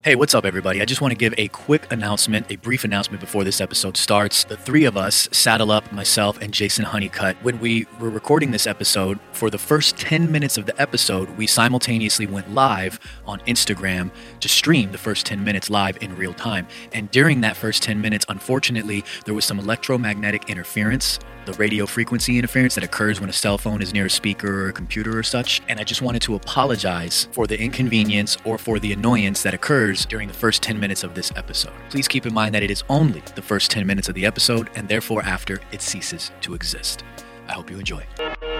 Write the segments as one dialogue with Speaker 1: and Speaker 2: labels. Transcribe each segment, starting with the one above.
Speaker 1: Hey, what's up, everybody? I just want to give a quick announcement, a brief announcement before this episode starts. The three of us, Saddle Up, myself, and Jason Honeycutt, when we were recording this episode, for the first 10 minutes of the episode, we simultaneously went live on Instagram to stream the first 10 minutes live in real time. And during that first 10 minutes, unfortunately, there was some electromagnetic interference, the radio frequency interference that occurs when a cell phone is near a speaker or a computer or such. And I just wanted to apologize for the inconvenience or for the annoyance that occurs during the first 10 minutes of this episode. Please keep in mind that it is only the first 10 minutes of the episode, and therefore after, it ceases to exist. I hope you enjoy.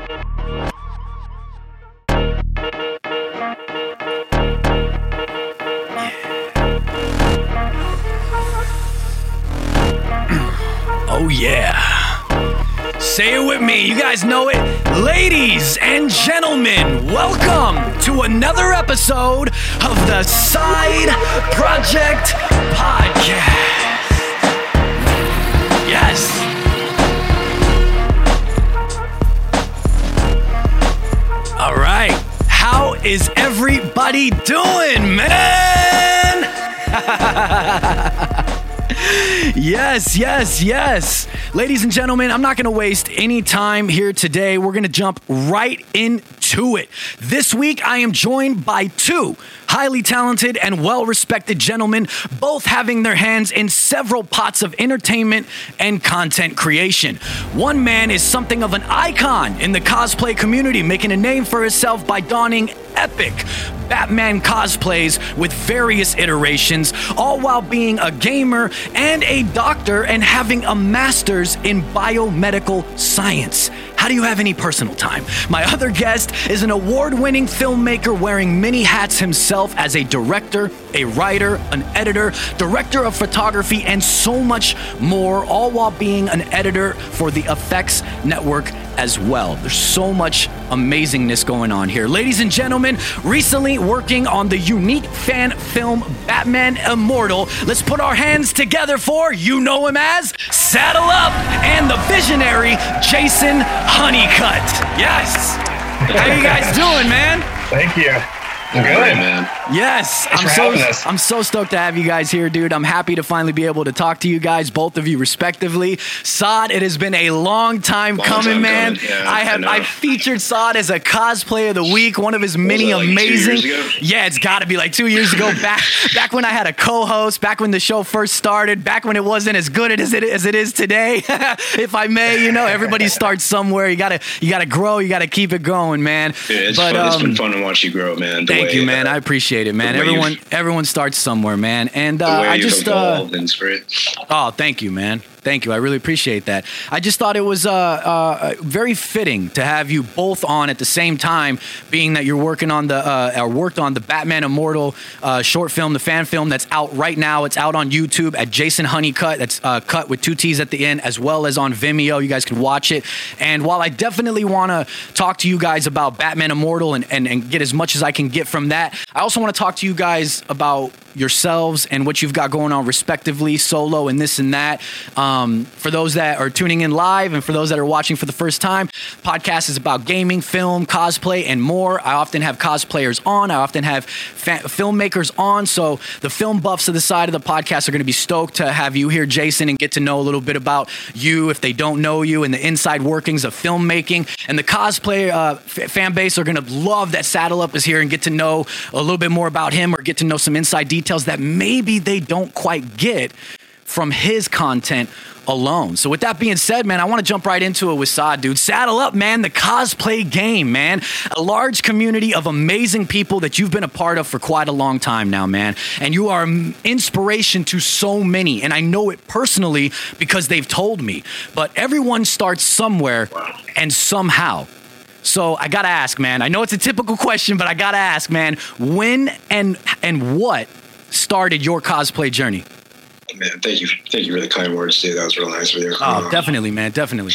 Speaker 1: Oh yeah. Say it with me, you guys know it. Ladies and gentlemen, welcome to another episode of the Side Project Podcast. Yes. All right. How is everybody doing, man? Yes. Ladies and gentlemen, I'm not going to waste any time here today. We're going to jump right into it. This week, I am joined by two highly talented and well-respected gentlemen, both having their hands in several pots of entertainment and content creation. One man is something of an icon in the cosplay community, making a name for himself by donning epic Batman cosplays with various iterations, all while being a gamer and a doctor and having a master's in biomedical science. How do you have any personal time? My other guest is an award-winning filmmaker wearing many hats himself as a director, a writer, an editor, director of photography, and so much more, all while being an editor for the Effects Network as well. There's so much amazingness going on here. Ladies and gentlemen, recently working on the unique fan film Batman Immortal, let's put our hands together for, you know him as, Saddle Up and the visionary Jason Honeycutt. Yes. How you guys doing, man?
Speaker 2: Thank you.
Speaker 3: Good, man.
Speaker 1: Yes, I'm so stoked to have you guys here, dude. I'm happy to finally be able to talk to you guys, both of you respectively. Saad, it has been a long time coming, man.
Speaker 3: Yeah,
Speaker 1: I featured Saad as a cosplay of the week, one of his many amazing.
Speaker 3: 2 years ago?
Speaker 1: Yeah, it's got to be like 2 years ago. Back when I had a co-host, back when the show first started, back when it wasn't as good as it is today. If I may, everybody starts somewhere. You gotta grow. You gotta keep it going, man.
Speaker 3: Yeah, it's fun. It's been fun to watch you grow, man.
Speaker 1: Thank you, man. I appreciate it, man. Everyone starts somewhere, man. And
Speaker 3: I just evolved and great.
Speaker 1: Oh, thank you, man. Thank you. I really appreciate that. I just thought it was very fitting to have you both on at the same time, being that you're working on worked on the Batman Immortal short film, the fan film that's out right now. It's out on YouTube at Jason Honeycutt. That's cut with 2 T's at the end, as well as on Vimeo. You guys can watch it. And while I definitely want to talk to you guys about Batman Immortal and get as much as I can get from that, I also want to talk to you guys about yourselves and what you've got going on respectively, solo and this and that. For those that are tuning in live and for those that are watching for the first time, podcast is about gaming, film, cosplay, and more. I often have cosplayers on. I often have filmmakers on. So the film buffs of the side of the podcast are going to be stoked to have you here, Jason, and get to know a little bit about you if they don't know you and the inside workings of filmmaking. And the cosplay fan base are going to love that Saddle Up is here and get to know a little bit more about him or get to know some inside details that maybe they don't quite get from his content alone. So with that being said, man, I want to jump right into it with Saad, dude. Saddle Up, man, the cosplay game, man. A large community of amazing people that you've been a part of for quite a long time now, man. And you are an inspiration to so many. And I know it personally because they've told me. But everyone starts somewhere and somehow. So I got to ask, man. I know it's a typical question, but I got to ask, man. When and what started your cosplay journey?
Speaker 3: Man, thank you for the kind words, dude. That was real nice of you.
Speaker 1: Oh, definitely, man, definitely.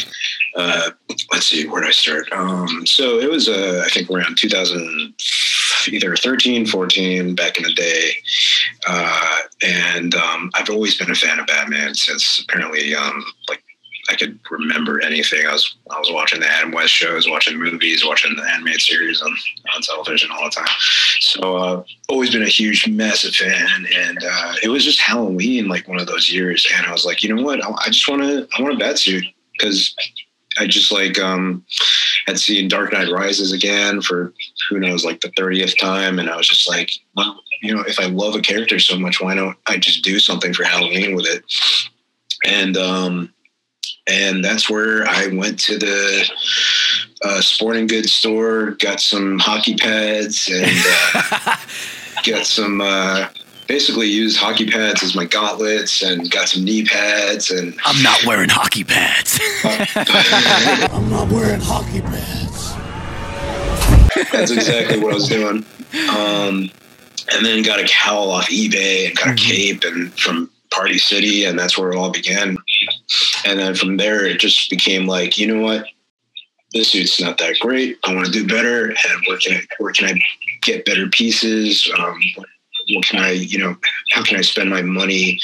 Speaker 3: Let's see, where did I start? So it was, I think, around 2000, either 13, 14, back in the day. And I've always been a fan of Batman since apparently, I could remember anything. I was watching the Adam West shows, watching movies, watching the animated series on television all the time. So always been a huge, massive fan. And it was just Halloween, like one of those years. And I was like, you know what? I want a bat suit, because I just like had seen Dark Knight Rises again for who knows, like the 30th time. And I was just like, well, you know, if I love a character so much, why don't I just do something for Halloween with it? And that's where I went to the sporting goods store, got some hockey pads, and got some basically used hockey pads as my gauntlets, and got some knee pads. And
Speaker 1: I'm not wearing hockey pads.
Speaker 2: I'm not wearing hockey pads.
Speaker 3: That's exactly what I was doing. And then got a cowl off eBay and got a cape and from Party City, and that's where it all began. And then from there, it just became like, you know what? This suit's not that great. I want to do better. And where can I get better pieces? What can I, you know, how can I spend my money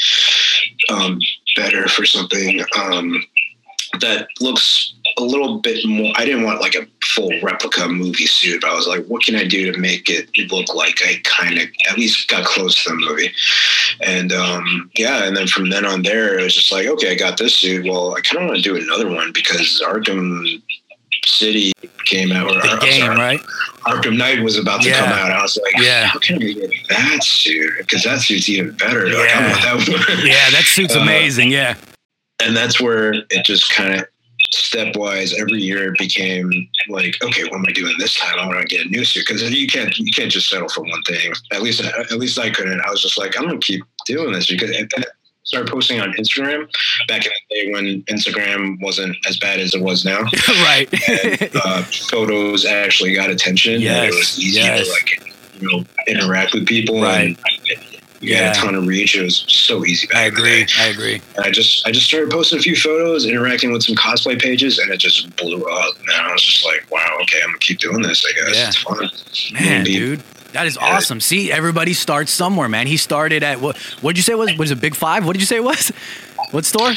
Speaker 3: better for something that looks a little bit more? I didn't want like a full replica movie suit, but I was like, what can I do to make it look like I kind of at least got close to the movie? And and then from then on there, it was just like, okay, I got this suit. Well, I kind of want to do another one, because Arkham City came out, or
Speaker 1: right?
Speaker 3: Arkham Knight was about to come out. I was like, how can I get that suit? Because that suit's even better.
Speaker 1: Yeah.
Speaker 3: Like, I want that one.
Speaker 1: Yeah, that suit's amazing. Yeah.
Speaker 3: And that's where it just kind of stepwise every year became like, okay, what am I doing this time? I want to get a new suit, because you can't just settle for one thing. At least I couldn't. I was just like, I'm gonna keep doing this, because I started posting on Instagram back in the day when Instagram wasn't as bad as it was now.
Speaker 1: Right.
Speaker 3: And, photos actually got attention.
Speaker 1: Yes.
Speaker 3: And it was easy to like, you know, interact with people.
Speaker 1: Right.
Speaker 3: And you had a ton of reach. It was so easy back in the day.
Speaker 1: I agree.
Speaker 3: And I just started posting a few photos, interacting with some cosplay pages, and it just blew up. And I was just like, wow, okay, I'm gonna keep doing this, I guess.
Speaker 1: Yeah.
Speaker 3: It's fun.
Speaker 1: Man, dude. That is awesome. See, everybody starts somewhere, man. He started at what'd you say was it Big Five? What did you say it was? What store?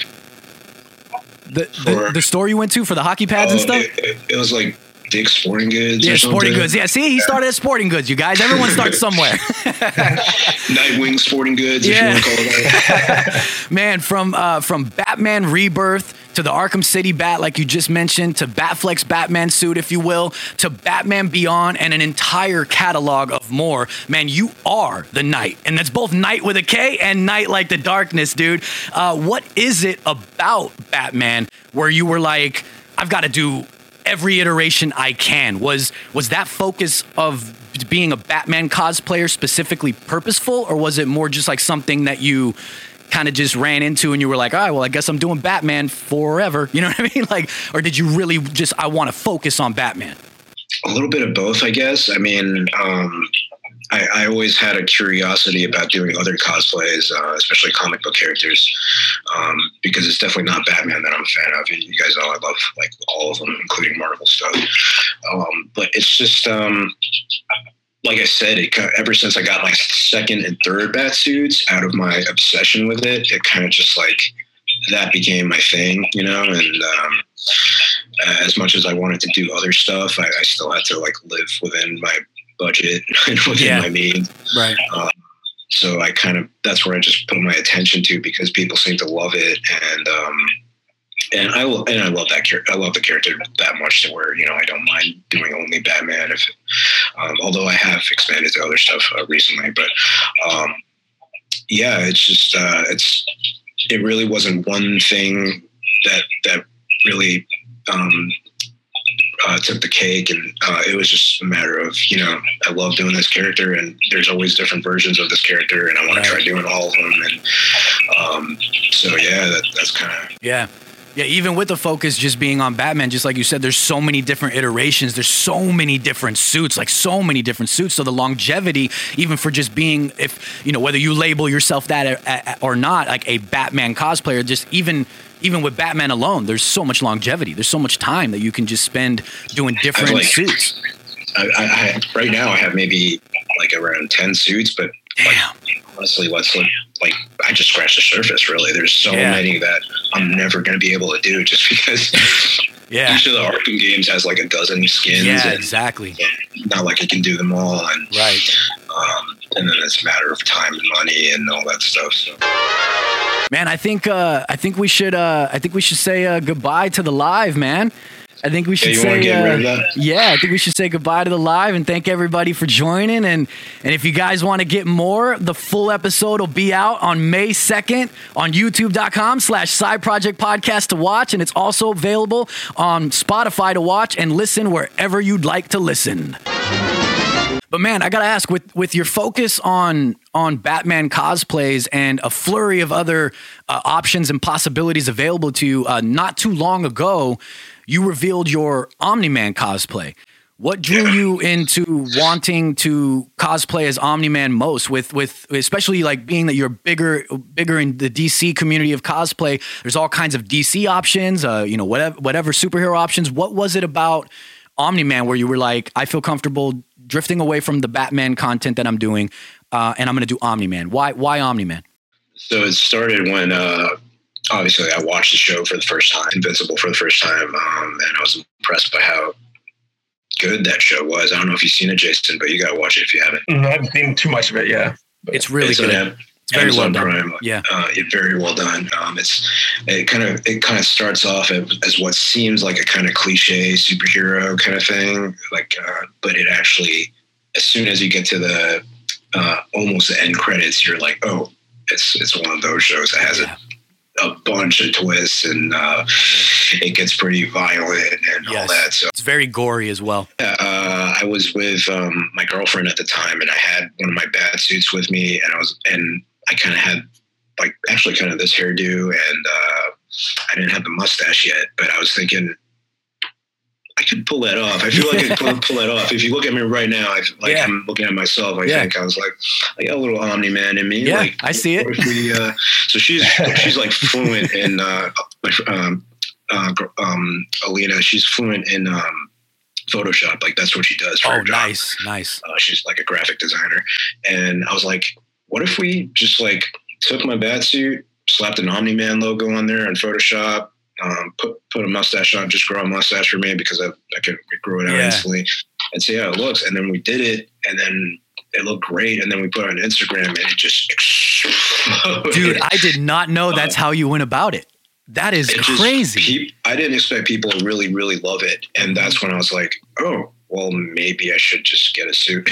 Speaker 1: The store you went to for the hockey pads and stuff?
Speaker 3: It was like Dick's Sporting Goods.
Speaker 1: Yeah, Sporting Goods. Yeah, see, he started at Sporting Goods, you guys. Everyone starts somewhere.
Speaker 3: Nightwing Sporting Goods, if you want to call it that.
Speaker 1: Man, from Batman Rebirth to the Arkham City Bat, like you just mentioned, to Batflex Batman suit, if you will, to Batman Beyond, and an entire catalog of more. Man, you are the Knight. And that's both Knight with a K and Knight like the darkness, dude. What is it about Batman where you were like, I've got to do every iteration I can? Was that focus of being a Batman cosplayer specifically purposeful, or was it more just like something that you kind of just ran into and you were like, all right, well, I guess I'm doing Batman forever. You know what I mean? Like, or did you really just, I want to focus on Batman?
Speaker 3: A little bit of both, I guess. I mean, I always had a curiosity about doing other cosplays, especially comic book characters, because it's definitely not Batman that I'm a fan of. You guys know I love like all of them, including Marvel stuff. But it's just, like I said, ever since I got my second and third bat suits, out of my obsession with it, it kind of just like, that became my thing, you know? And as much as I wanted to do other stuff, I still had to like live within my budget and within my means. Right. So I that's where I just put my attention to, because people seem to love it. And I love that character. I love the character that much to where, you know, I don't mind doing only Batman. Although I have expanded to other stuff recently, but it's just it really wasn't one thing that really took the cake, and it was just a matter of, you know, I love doing this character, and there's always different versions of this character, and I want to try doing all of them. And that's kind of
Speaker 1: Yeah, even with the focus just being on Batman, just like you said, there's so many different iterations. There's so many different suits, So the longevity, even for just being, if, you know, whether you label yourself that or not, like a Batman cosplayer, just even with Batman alone, there's so much longevity. There's so much time that you can just spend doing different suits.
Speaker 3: I right now I have maybe like around 10 suits, but honestly, I just scratched the surface. Really, there's so many that I'm never going to be able to do, just because each of the Arkham games has like a dozen skins.
Speaker 1: Yeah, exactly.
Speaker 3: Not like I can do them all. And,
Speaker 1: right.
Speaker 3: And then it's a matter of time and money and all that stuff. So.
Speaker 1: Man, I think we should say goodbye to the live, man. I think we should say I think we should say goodbye to the live and thank everybody for joining. And if you guys want to get more, the full episode will be out on May 2nd on youtube.com/Side Project Podcast to watch. And it's also available on Spotify to watch and listen wherever you'd like to listen. But man, I gotta ask, with your focus on Batman cosplays and a flurry of other options and possibilities available to you, not too long ago, you revealed your Omni-Man cosplay. What drew you into wanting to cosplay as Omni-Man most? With especially like being that you're bigger in the DC community of cosplay. There's all kinds of DC options, whatever superhero options. What was it about Omni-Man where you were like, I feel comfortable drifting away from the Batman content that I'm doing, and I'm going to do Omni-Man? Why Omni-Man?
Speaker 3: So it started when obviously I watched the show for the first time, Invincible for the first time, and I was impressed by how good that show was. I don't know if you've seen it, Jason, but you got to watch it if you haven't.
Speaker 4: I haven't seen too much of it, yeah.
Speaker 1: It's really good. It's very well done. Prime.
Speaker 3: Yeah, it's very well done. It kind of starts off as what seems like a kind of cliche superhero kind of thing, but it actually, as soon as you get to the almost the end credits, you're like, oh, it's one of those shows that has a bunch of twists, and it gets pretty violent and all that. So
Speaker 1: it's very gory as well.
Speaker 3: I was with my girlfriend at the time, and I had one of my bat suits with me, and I kind of had actually kind of this hairdo, and I didn't have the mustache yet, but I was thinking I could pull that off. I feel like I could pull that off. If you look at me right now, I'm looking at myself. I think I was like, I got a little Omni-Man in me.
Speaker 1: Yeah, I see it.
Speaker 3: So she's like fluent in Alina. She's fluent in Photoshop. Like that's what she does for her job.
Speaker 1: Nice.
Speaker 3: She's like a graphic designer, and I was like, what if we just like took my bat suit, slapped an Omni-Man logo on there in Photoshop, put a mustache on, just grow a mustache for me because I could grow it out instantly, and see how it looks. And then we did it, and then it looked great. And then we put it on Instagram, and it just exploded.
Speaker 1: Dude, I did not know that's how you went about it. That is crazy.
Speaker 3: I didn't expect people to really, really love it. And that's when I was like, oh, well, maybe I should just get a suit,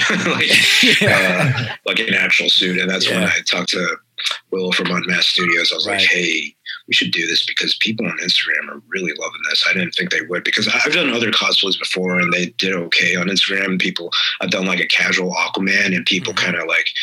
Speaker 3: like an actual suit. And that's when I talked to Will from Unmasked Studios. I was like, hey, we should do this because people on Instagram are really loving this. I didn't think they would, because I've done other cosplays before and they did okay on Instagram. I've done like a casual Aquaman, and people kind of like,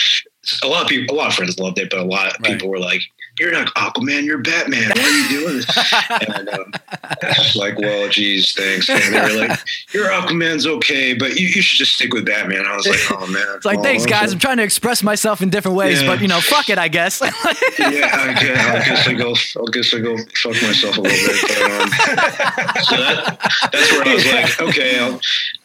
Speaker 3: a lot of friends loved it, but a lot of people were like, you're not Aquaman, you're Batman. Why are you doing this? And I was like, well, geez, thanks. And they were like, your Aquaman's okay, but you should just stick with Batman. I was like, oh, man.
Speaker 1: It's like, thanks, guys. I'm trying to express myself in different ways, but, fuck it, I guess.
Speaker 3: I guess I go fuck myself a little bit. But, so that's where I was like, okay.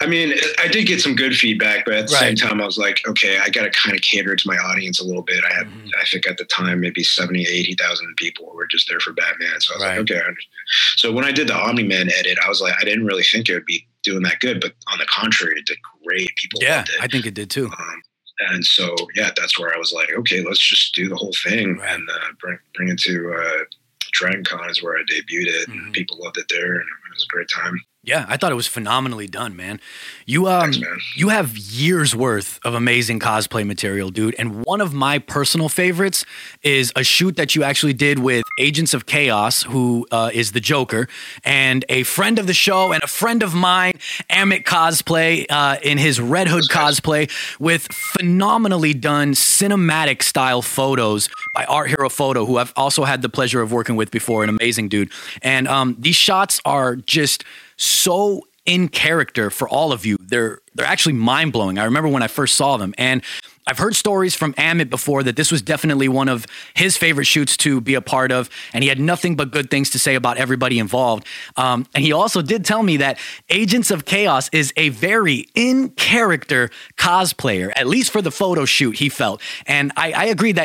Speaker 3: I did get some good feedback, but at the same time, I was like, okay, I got to kind of cater to my audience a little bit. I had, I think at the time, maybe 80,000 people who were just there for Batman. So I was like, okay, I understand. So when I did the Omni-Man edit, I was like, I didn't really think it would be doing that good, but on the contrary, it did great. People loved it.
Speaker 1: I think it did too.
Speaker 3: And so, that's where I was like, okay, let's just do the whole thing and bring it to Dragon Con is where I debuted it. And people loved it there, and it was a great time.
Speaker 1: Yeah, I thought it was phenomenally done, man. You
Speaker 3: Thanks, man.
Speaker 1: You have years worth of amazing cosplay material, dude. And one of my personal favorites is a shoot that you actually did with Agents of Chaos, who is the Joker, and a friend of the show and a friend of mine, Amit Cosplay, in his Red Hood cosplay, with phenomenally done cinematic style photos by Art Hero Photo, who I've also had the pleasure of working with before, an amazing dude. And these shots are just so in character for all of you. They're actually mind-blowing. I remember when I first saw them, and I've heard stories from Amit before that this was definitely one of his favorite shoots to be a part of, and he had nothing but good things to say about everybody involved. And he also did tell me that Agents of Chaos is a very in-character cosplayer, at least for the photo shoot, he felt. And I agree that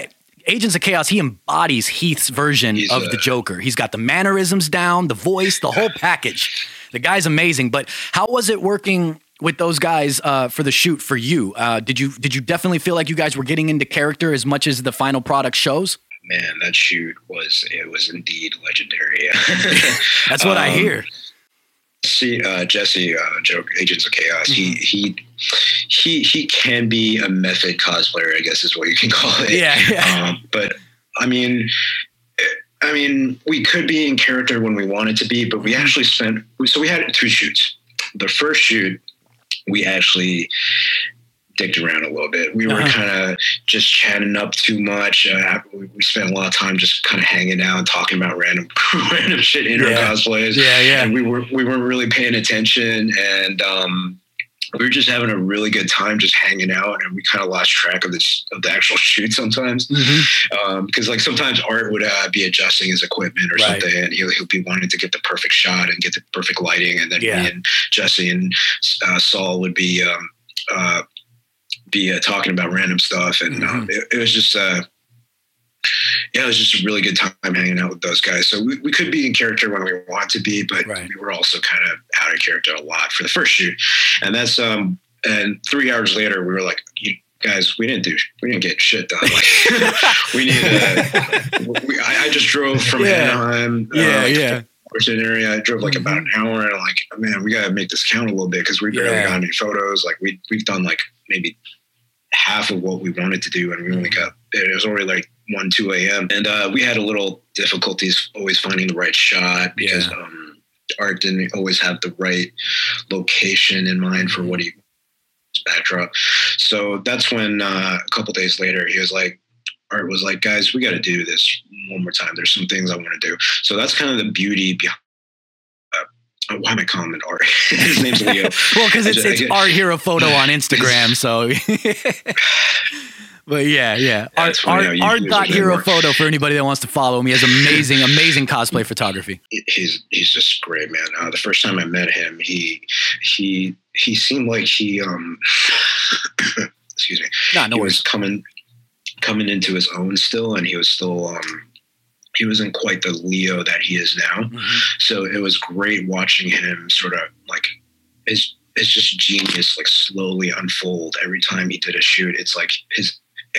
Speaker 1: Agents of Chaos, he embodies Heath's version of the Joker. He's got the mannerisms down, the voice, the whole package. The guy's amazing. But how was it working with those guys for the shoot for you? Did you definitely feel like you guys were getting into character as much as the final product shows?
Speaker 3: Man, that shoot was indeed legendary.
Speaker 1: That's what I hear.
Speaker 3: See, Jesse, Agents of Chaos. He can be a method cosplayer, I guess is what you can call it.
Speaker 1: Yeah.
Speaker 3: But I mean, we could be in character when we wanted to be, but we actually we had 2 shoots. The first shoot, we actually dicked around a little bit. We were kind of just chatting up too much. We spent a lot of time just kind of hanging out, talking about random shit in our cosplays.
Speaker 1: Yeah.
Speaker 3: And we weren't really paying attention, and we were just having a really good time just hanging out, and we kind of lost track of the actual shoot sometimes. Because like sometimes Art would be adjusting his equipment or something, and he'll be wanting to get the perfect shot and get the perfect lighting, and then me and Jesse and Saul would be talking about random stuff, and it was just it was just a really good time hanging out with those guys. So we could be in character when we want to be, but we were also kind of out of character a lot for the first shoot. And that's and 3 hours later we were like, you guys, we didn't get shit done. Like, we needed I just drove from Anaheim Washington area. I drove like about an hour, and like, man, we got to make this count a little bit, because we barely got any photos. Like we've done like maybe half of what we wanted to do, and we only got, it was already like 1-2 a.m. and we had a little difficulties always finding the right shot, because Art didn't always have the right location in mind for what he backdrop. So that's when a couple days later he was like, Art was like, guys, we got to do this one more time. There's some things I want to do. So that's kind of the beauty behind why am I calling it Art? His name's Leo.
Speaker 1: Well, because it's Art Hero Photo on Instagram. So, but yeah. Art.Hero Photo for anybody that wants to follow him. He has amazing cosplay photography.
Speaker 3: He's just great, man. The first time I met him, he seemed like he excuse me.
Speaker 1: No worries.
Speaker 3: Was coming into his own still, and he was still he wasn't quite the Leo that he is now. So it was great watching him sort of like it's just genius, like slowly unfold every time he did a shoot. It's like his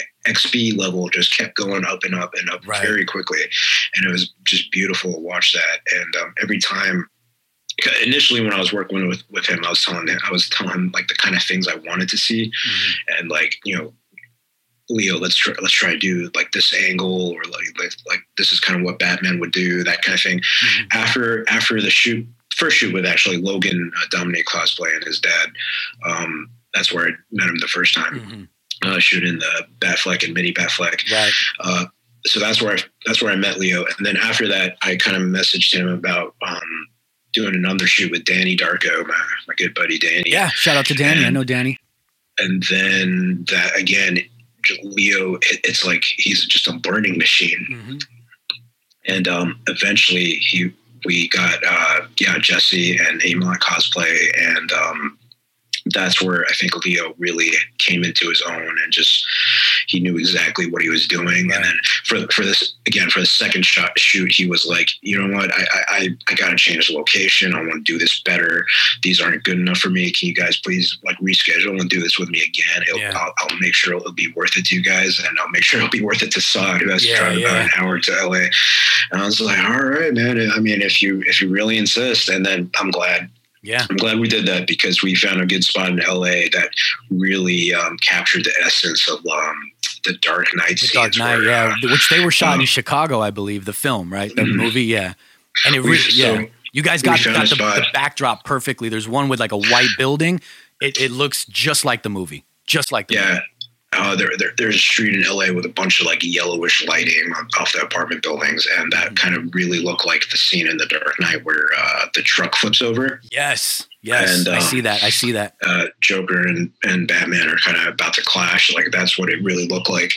Speaker 3: XP level just kept going up and up and up very quickly. And it was just beautiful to watch that. And every time, initially when I was working with him, I was telling him like the kind of things I wanted to see. And like, you know, Leo, let's try to do like this angle, or like this is kind of what Batman would do, that kind of thing. After the first shoot with actually Logan Dominic cosplay and his dad, that's where I met him the first time, shooting the Batfleck and mini Batfleck. So that's where I met Leo, and then after that, I kind of messaged him about doing another shoot with Danny Darko, my good buddy Danny.
Speaker 1: Yeah, shout out to Danny. I know Danny.
Speaker 3: And then that again, Leo, it's like he's just a burning machine. And eventually we got Jesse and Amon cosplay, and that's where I think Leo really came into his own, and just he knew exactly what he was doing. And then for the second shoot, he was like, you know what, I got to change the location. I want to do this better. These aren't good enough for me. Can you guys please like reschedule and do this with me again? I'll make sure it'll be worth it to you guys, and I'll make sure it'll be worth it to Saad, who has to drive about an hour to LA. And I was like, all right, man. I mean, if you really insist. And then I'm glad we did that, because we found a good spot in LA that really captured the essence of the Dark Knight scenes.
Speaker 1: Dark Knight, which they were shot in Chicago, I believe, the film, right? The movie, and it really, you guys got the backdrop perfectly. There's one with like a white building. It looks just like the movie, just like the movie.
Speaker 3: There's a street in LA with a bunch of like yellowish lighting off the apartment buildings, and that kind of really looked like the scene in The Dark Knight where the truck flips over.
Speaker 1: Yes, and, I see that.
Speaker 3: Joker and Batman are kind of about to clash. Like that's what it really looked like.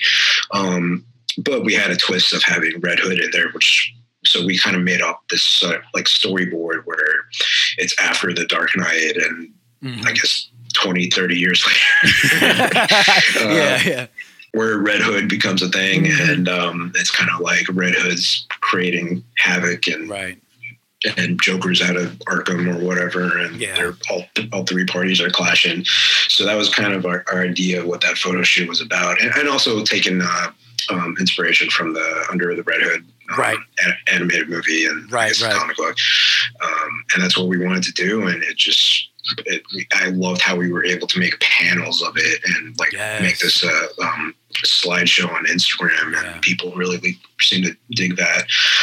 Speaker 3: But we had a twist of having Red Hood in there, so we kind of made up this like storyboard where it's after The Dark Knight, and I guess 20, 30 years later. where Red Hood becomes a thing, and it's kind of like Red Hood's creating havoc and Joker's out of Arkham or whatever, and they're all three parties are clashing. So that was kind of our idea of what that photo shoot was about, and also taking inspiration from the Under the Red Hood animated movie and comic book, and that's what we wanted to do, and I loved how we were able to make panels of it and make this slideshow on Instagram, and people really seem to dig that.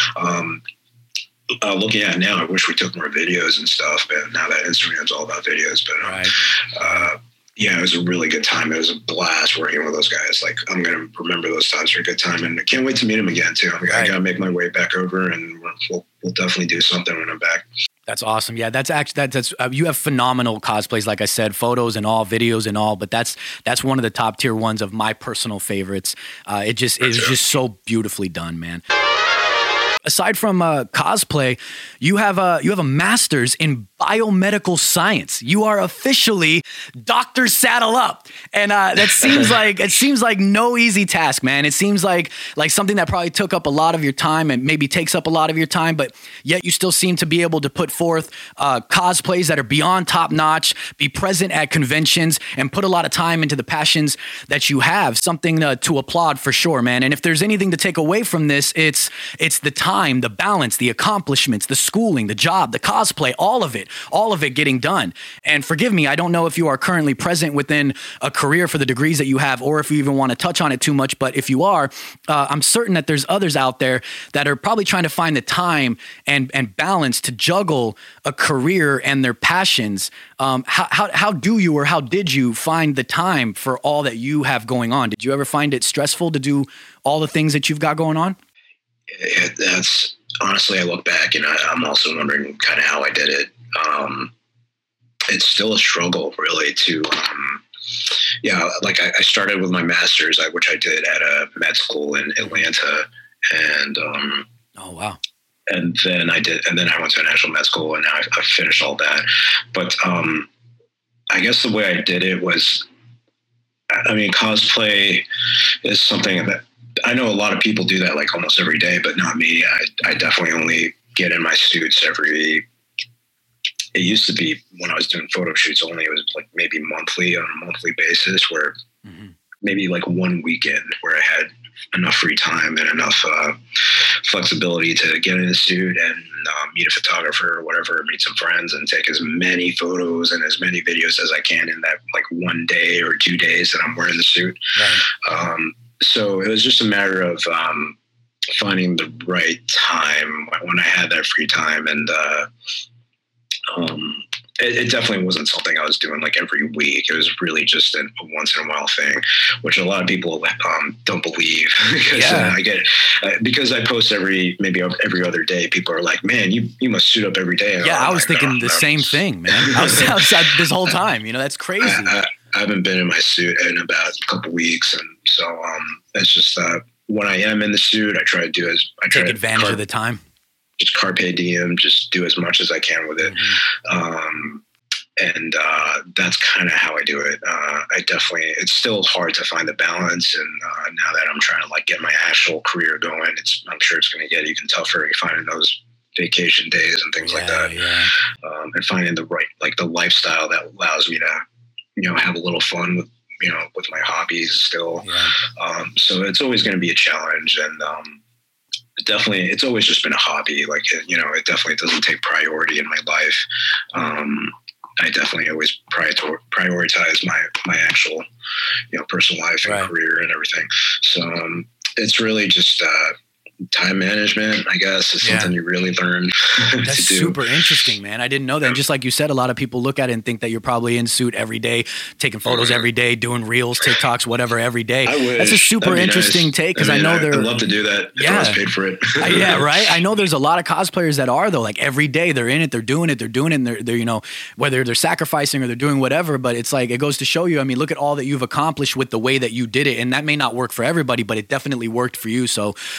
Speaker 3: Looking at it now, I wish we took more videos and stuff, but now that Instagram's all about videos. But it was a really good time. It was a blast working with those guys. Like, I'm going to remember those times for a good time, and I can't wait to meet them again too. I got to make my way back over, and we'll definitely do something when I'm back.
Speaker 1: That's awesome. Yeah, that's actually that's you have phenomenal cosplays, like I said, photos and all, videos and all. But that's one of the top tier ones of my personal favorites. It was just so beautifully done, man. Aside from cosplay, you have a master's in biomedical science. You are officially Dr. Saddle Up, and that seems like no easy task, man. It seems like something that probably took up a lot of your time and maybe takes up a lot of your time, but yet you still seem to be able to put forth cosplays that are beyond top notch, be present at conventions, and put a lot of time into the passions that you have. Something to applaud for sure, man. And if there's anything to take away from this, it's the time, the balance, the accomplishments, the schooling, the job, the cosplay, all of it getting done. And forgive me, I don't know if you are currently present within a career for the degrees that you have, or if you even want to touch on it too much. But if you are, I'm certain that there's others out there that are probably trying to find the time and balance to juggle a career and their passions. How do you, or how did you find the time for all that you have going on? Did you ever find it stressful to do all the things that you've got going on?
Speaker 3: That's honestly, I look back and I'm also wondering kind of how I did it. It's still a struggle, really, to, I started with my master's, which I did at a med school in Atlanta. And,
Speaker 1: oh, wow.
Speaker 3: And then I went to a national med school, and now I've finished all that. But, I guess the way I did it was, cosplay is something that I know a lot of people do that like almost every day, but not me. I definitely only get in my suits it used to be when I was doing photo shoots only, it was like maybe on a monthly basis, where maybe like one weekend where I had enough free time and enough flexibility to get in a suit and meet a photographer or whatever, meet some friends and take as many photos and as many videos as I can in that like 1 day or 2 days that I'm wearing the suit. Right. So it was just a matter of finding the right time when I had that free time. And it definitely wasn't something I was doing like every week. It was really just a once in a while thing, which a lot of people don't believe. Because I post every other day. People are like, "Man, you must suit up every day."
Speaker 1: I was thinking the same thing, man. I was this whole time. That's crazy.
Speaker 3: I haven't been in my suit in about a couple weeks, and so it's just when I am in the suit, I try to
Speaker 1: take advantage of the time.
Speaker 3: Just carpe diem, just do as much as I can with it. And that's kind of how I do it. It's still hard to find the balance. And now that I'm trying to like get my actual career going, I'm sure it's going to get even tougher finding those vacation days and things like that. And finding the right, like the lifestyle that allows me to, have a little fun with my hobbies still. So it's always going to be a challenge. And, definitely, it's always just been a hobby. Like, it definitely doesn't take priority in my life. I definitely always prioritize my actual, personal life and career and everything. So it's really just time management, I guess, is something you really learn to do.
Speaker 1: That's super interesting, man. I didn't know that. And just like you said, a lot of people look at it and think that you're probably in suit every day, taking photos every day, doing reels, TikToks, whatever, every day.
Speaker 3: I wish.
Speaker 1: That's a super interesting take, because I know I'd
Speaker 3: love to do that if I was paid for it.
Speaker 1: Right? I know there's a lot of cosplayers that are, though, like every day they're in it, they're doing it, and they're whether they're sacrificing or they're doing whatever, but it's like, it goes to show you, look at all that you've accomplished with the way that you did it. And that may not work for everybody, but it definitely worked for you. So kudos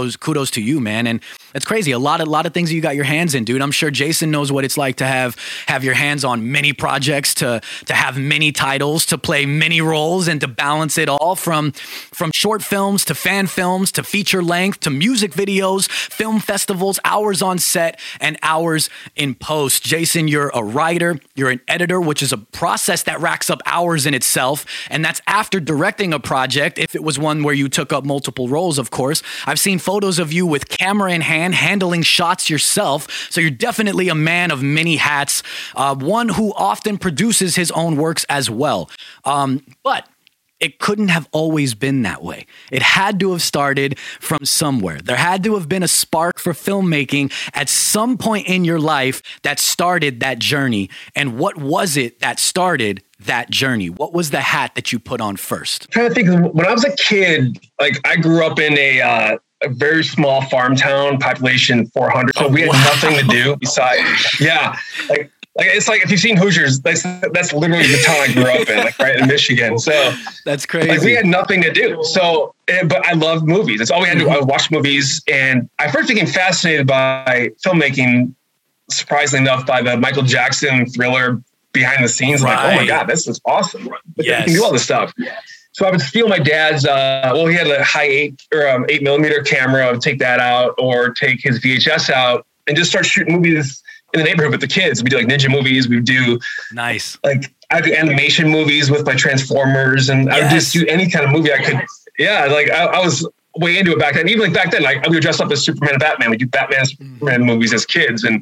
Speaker 1: kudos to you, man. And it's crazy. A lot of things that you got your hands in, dude. I'm sure Jason knows what it's like to have your hands on many projects, to have many titles, to play many roles, and to balance it all from short films to fan films to feature length to music videos, film festivals, hours on set and hours in post. Jason, you're a writer, you're an editor, which is a process that racks up hours in itself. And that's after directing a project. If it was one where you took up multiple roles, of course. I've seen photos of you with camera in hand, handling shots yourself. So you're definitely a man of many hats, one who often produces his own works as well. But it couldn't have always been that way. It had to have started from somewhere. There had to have been a spark for filmmaking at some point in your life that started that journey. And what was it that started that journey? What was the hat that you put on first?
Speaker 4: I'm trying to think. When I was a kid, like I grew up in a very small farm town, population 400. So we had nothing to do besides, like it's like if you've seen Hoosiers, that's literally the town I grew up in, like right in Michigan. So
Speaker 1: that's crazy.
Speaker 4: Like we had nothing to do. So, but I loved movies. That's all we had to do. I would watch movies, and I first became fascinated by filmmaking. Surprisingly enough, by the Michael Jackson Thriller behind the scenes. Right. Like, oh my God, this is awesome. Yes. You can do all this stuff. So I would steal my dad's, he had a high 8mm camera. I would take that out or take his VHS out and just start shooting movies in the neighborhood with the kids. We do like ninja movies. We do like I do animation movies with my Transformers, and I would just do any kind of movie I could. Yeah. Like I was way into it back then. Even like back then, like we would dress up as Superman and Batman. We do Batman and Superman movies as kids. And,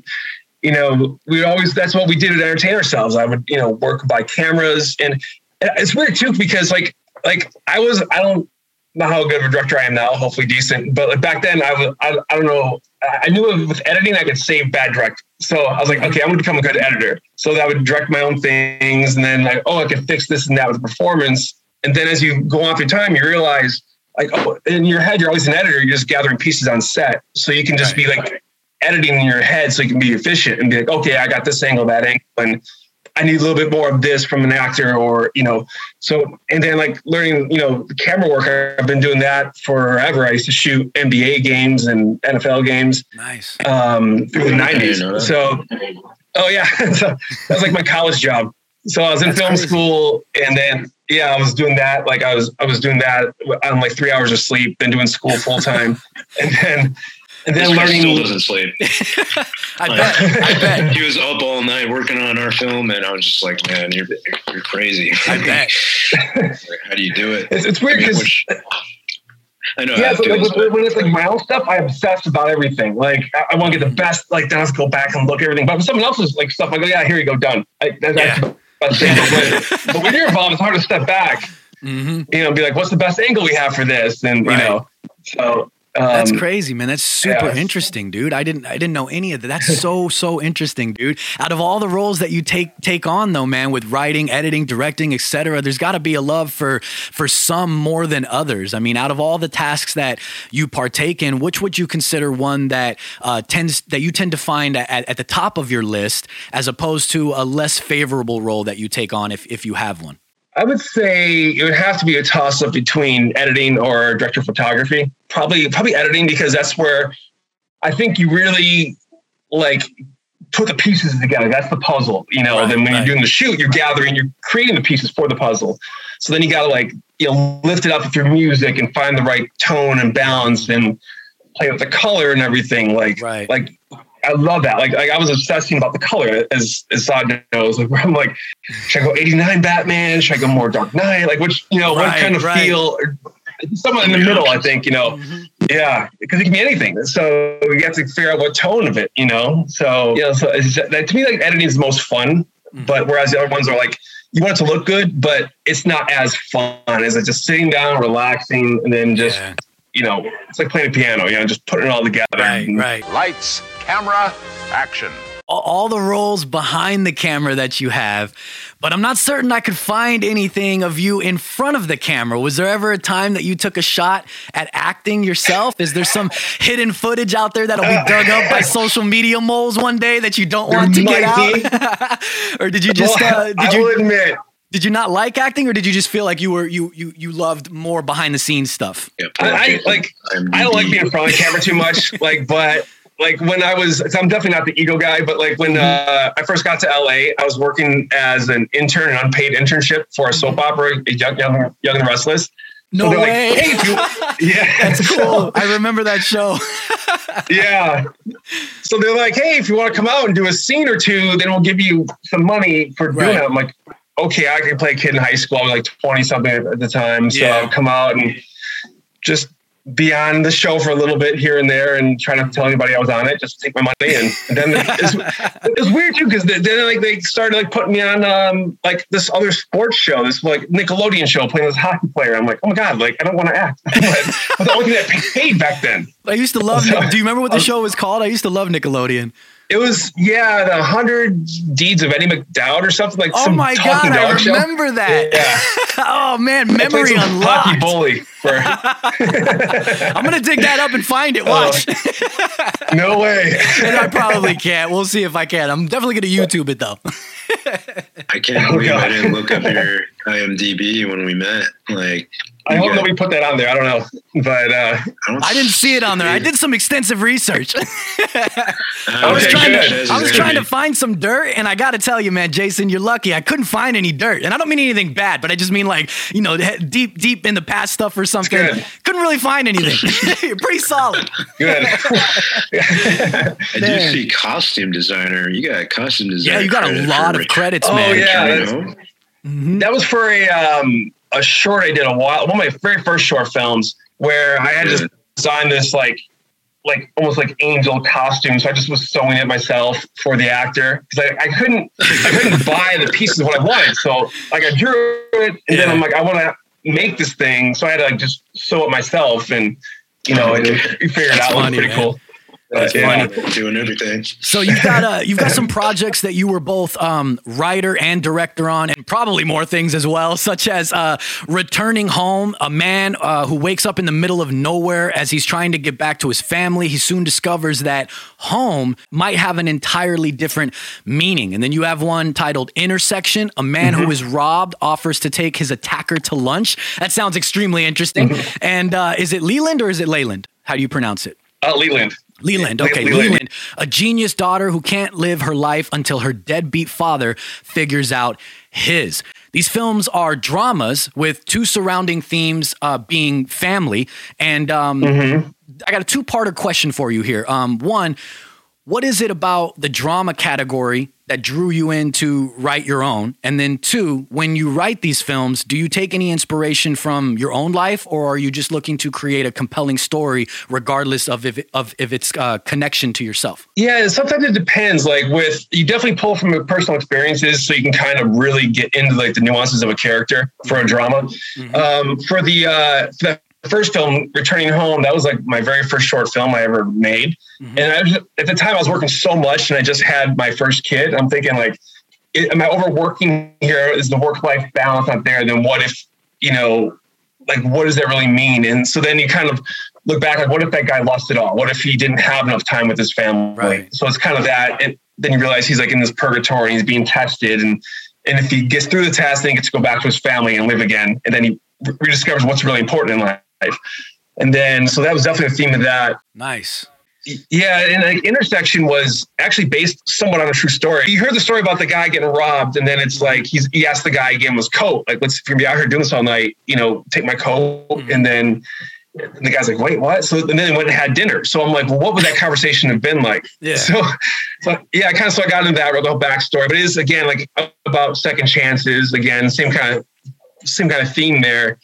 Speaker 4: that's what we did to entertain ourselves. I would, work by cameras, and it's weird too, because like I don't know how good of a director I am now, hopefully decent. But like back then I don't know. I knew with editing, I could save bad direct. So I was like, okay, I'm going to become a good editor. So that I would direct my own things. And then like, I could fix this and that with the performance. And then as you go on through time, you realize like, in your head, you're always an editor. You're just gathering pieces on set. So you can just be like editing in your head so you can be efficient and be like, okay, I got this angle, that angle. And I need a little bit more of this from an actor, or, so, and then like learning, the camera work, I've been doing that forever. I used to shoot NBA games and NFL games.
Speaker 1: Nice.
Speaker 4: Through the 90s. So, so that was like my college job. So I was in film school, and then, I was doing that. Like I was doing that on like 3 hours of sleep, then doing school full time. And then learning.
Speaker 3: Still doesn't sleep.
Speaker 1: I bet.
Speaker 3: He was up all night working on our film, and I was just like, man, you're crazy.
Speaker 1: I bet.
Speaker 3: How do you do it?
Speaker 4: It's weird because
Speaker 3: I know.
Speaker 4: Yeah, but when it's like my own stuff, I obsess about everything. Like I want to get the best. Like then I have to go back and look at everything. But when someone else's like stuff, I go, yeah, here you go, done. That's but when you're involved, it's hard to step back. Mm-hmm. Be like, what's the best angle we have for this? And so.
Speaker 1: That's crazy, man. That's super interesting, dude. I didn't know any of that. That's so interesting, dude. Out of all the roles that you take on though, man, with writing, editing, directing, etc., there's got to be a love for some more than others. I mean, out of all the tasks that you partake in, which would you consider one that you tend to find at the top of your list, as opposed to a less favorable role that you take on if you have one?
Speaker 4: I would say it would have to be a toss-up between editing or director of photography. Probably editing, because that's where I think you really like put the pieces together. That's the puzzle, Then when you're doing the shoot, you're creating the pieces for the puzzle. So then you got to lift it up through music and find the right tone and balance and play with the color and everything. Like I love that. Like I was obsessing about the color, as Saad knows. Like, I'm like, should I go 89 Batman? Should I go more Dark Knight? Like, which, what kind of feel? Somewhere in the middle, I think,
Speaker 1: Mm-hmm.
Speaker 4: Yeah, because it can be anything. So you have to figure out what tone of it, So, so to me, like editing is the most fun. Mm-hmm. But whereas the other ones are like, you want it to look good, but it's not as fun as it just sitting down, relaxing, and then just, it's like playing a piano, just putting it all together.
Speaker 1: Right.
Speaker 5: Lights, camera, action.
Speaker 1: All the roles behind the camera that you have, but I'm not certain I could find anything of you in front of the camera. Was there ever a time that you took a shot at acting yourself? Is there some hidden footage out there that'll be dug up by social media moles one day that you don't want to get out? Or did you just,
Speaker 4: I will admit,
Speaker 1: Did you not like acting, or did you just feel like you loved more behind the scenes stuff?
Speaker 3: Yeah,
Speaker 4: I don't like being in front of the camera too much. But when I was, I'm definitely not the ego guy, but like when I first got to LA, I was working as an intern, an unpaid internship for a soap opera, Young and the Restless.
Speaker 1: No
Speaker 4: so
Speaker 1: way.
Speaker 4: Like, hey,
Speaker 1: That's cool. I remember that show.
Speaker 4: Yeah. So they're like, hey, if you want to come out and do a scene or two, then we'll give you some money for doing it. I'm like, okay, I could play a kid in high school. I was like 20 something at the time. So I'll come out and just be on the show for a little bit here and there and try not to tell anybody I was on it, just take my money. And then it was weird too, because then like they started like putting me on like this other sports show, this like Nickelodeon show, playing this hockey player. I'm like, oh my God, like I don't want to act. But the only thing that paid back then.
Speaker 1: I used to love. Do you remember what the show was called? I used to love Nickelodeon.
Speaker 4: It was, the 100 Deeds of Eddie McDowd or something like.
Speaker 1: Oh my God, I remember that.
Speaker 4: Yeah.
Speaker 1: Oh man, memory unlocked.
Speaker 4: Hockey bully.
Speaker 1: I'm gonna dig that up and find it. Watch.
Speaker 4: No way.
Speaker 1: And I probably can't. We'll see if I can. I'm definitely gonna YouTube it though.
Speaker 3: I can't believe I didn't look up your IMDb when we met. Like,
Speaker 4: I hope nobody put that on there. I don't know, but
Speaker 1: I didn't see it on there. I did some extensive research. I was trying to find some dirt, and I got to tell you, man, Jason, you're lucky. I couldn't find any dirt, and I don't mean anything bad, but I just mean like, you know, deep in the past stuff or something. Couldn't really find anything. You're pretty solid.
Speaker 4: Good.
Speaker 3: I do see costume designer. You got a costume designer.
Speaker 1: Yeah, you got a lot of credits, man.
Speaker 4: Oh yeah, that was for a short I did one of my very first short films where I had to design this like almost like angel costume. So I just was sewing it myself for the actor because I couldn't buy the pieces of what I wanted. So like I drew it and then I'm like, I want to make this thing. So I had to like just sew it myself and, you know, you figure it out. It was pretty cool.
Speaker 3: That's funny. Doing everything.
Speaker 1: So you've got some projects that you were both writer and director on, and probably more things as well, such as Returning Home, a man who wakes up in the middle of nowhere as he's trying to get back to his family. He soon discovers that home might have an entirely different meaning. And then you have one titled Intersection, a man who is robbed offers to take his attacker to lunch. That sounds extremely interesting. And is it Leland or is it Leyland? How do you pronounce it?
Speaker 4: Leland.
Speaker 1: Leland, okay, Leland. A genius daughter who can't live her life until her deadbeat father figures out his. These films are dramas with two surrounding themes being family. And I got a two-parter question for you here. One, what is it about the drama category that drew you in to write your own? And then two, when you write these films, do you take any inspiration from your own life, or are you just looking to create a compelling story regardless of if its connection to yourself? Yeah,
Speaker 4: sometimes it depends. Like you definitely pull from your personal experiences so you can kind of really get into like the nuances of a character for a drama. For the first film, Returning Home, that was like my very first short film I ever made. And at the time I was working so much and I just had my first kid. I'm thinking like, am I overworking here? Is the work-life balance not there? Then what if, you know, like, what does that really mean? And so then you kind of look back, like, what if that guy lost it all? What if he didn't have enough time with his family? Right. So it's kind of that. And then you realize he's like in this purgatory, he's being tested. And if he gets through the test, then he gets to go back to his family and live again. And then he rediscovers what's really important in life. And then, so that was definitely a theme of that.
Speaker 1: Nice.
Speaker 4: Yeah. And like Intersection was actually based somewhat on a true story. You heard the story about the guy getting robbed. And then it's like, he asked the guy again his coat. Like, if you're gonna be out here doing this all night, you know, take my coat. And then the guy's like, wait, what? So and then they went and had dinner. So I'm like, well, what would that conversation have been like? Yeah. So yeah, I got into that, wrote the whole backstory, but it is again, like about second chances again, same kind of theme there.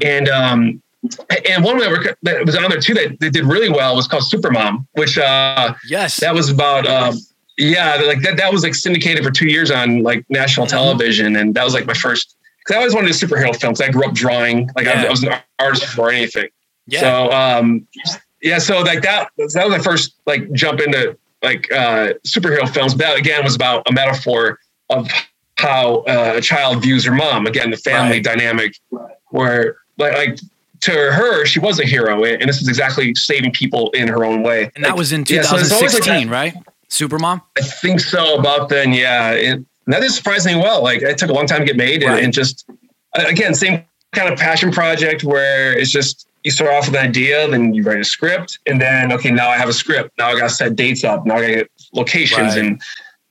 Speaker 4: And one that was on there too that they did really well was called Supermom, which that was about that was like syndicated for 2 years on like national television, and that was like my first. Because I always wanted to do superhero films. I grew up drawing, like I was an artist before anything. Yeah. So so like that was my first like jump into like superhero films. But that again was about a metaphor of how a child views her mom. Again, the family dynamic, where like to her, she was a hero, and this is exactly saving people in her own way.
Speaker 1: And that was in 2016, right? Supermom?
Speaker 4: I think so. About then, yeah. And that is surprisingly well. Like it took a long time to get made, and just again, same kind of passion project where it's just you start off with an idea, then you write a script, and then okay, now I have a script. Now I got to set dates up. Now I got to get locations and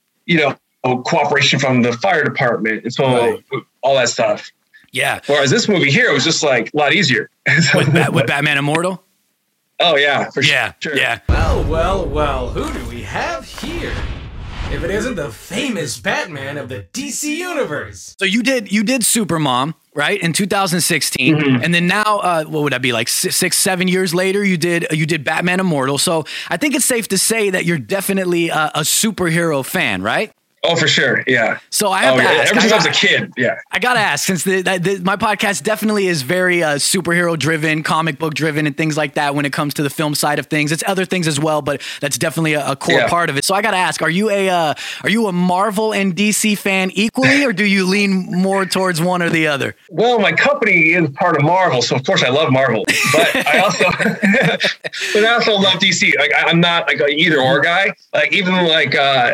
Speaker 4: cooperation from the fire department, and so all that stuff.
Speaker 1: Yeah.
Speaker 4: Whereas this movie here was just like a lot easier
Speaker 1: with Batman Immortal.
Speaker 4: Oh yeah, for sure.
Speaker 1: Yeah.
Speaker 6: Well, who do we have here? If it isn't the famous Batman of the DC Universe.
Speaker 1: So you did Supermom, right, in 2016, and then now, what would that be, like 6-7 years later? You did Batman Immortal. So I think it's safe to say that you're definitely a superhero fan, right?
Speaker 4: Oh, for sure. Yeah.
Speaker 1: So I have to ask.
Speaker 4: Ever since I was a kid. Yeah.
Speaker 1: I got to ask, since my podcast definitely is very superhero driven, comic book driven, and things like that when it comes to the film side of things. It's other things as well, but that's definitely a core part of it. So I got to ask, are you a Marvel and DC fan equally, or do you lean more towards one or the other?
Speaker 4: Well, my company is part of Marvel, so of course I love Marvel, but I also love DC. Like I'm not like an either or guy. Like even like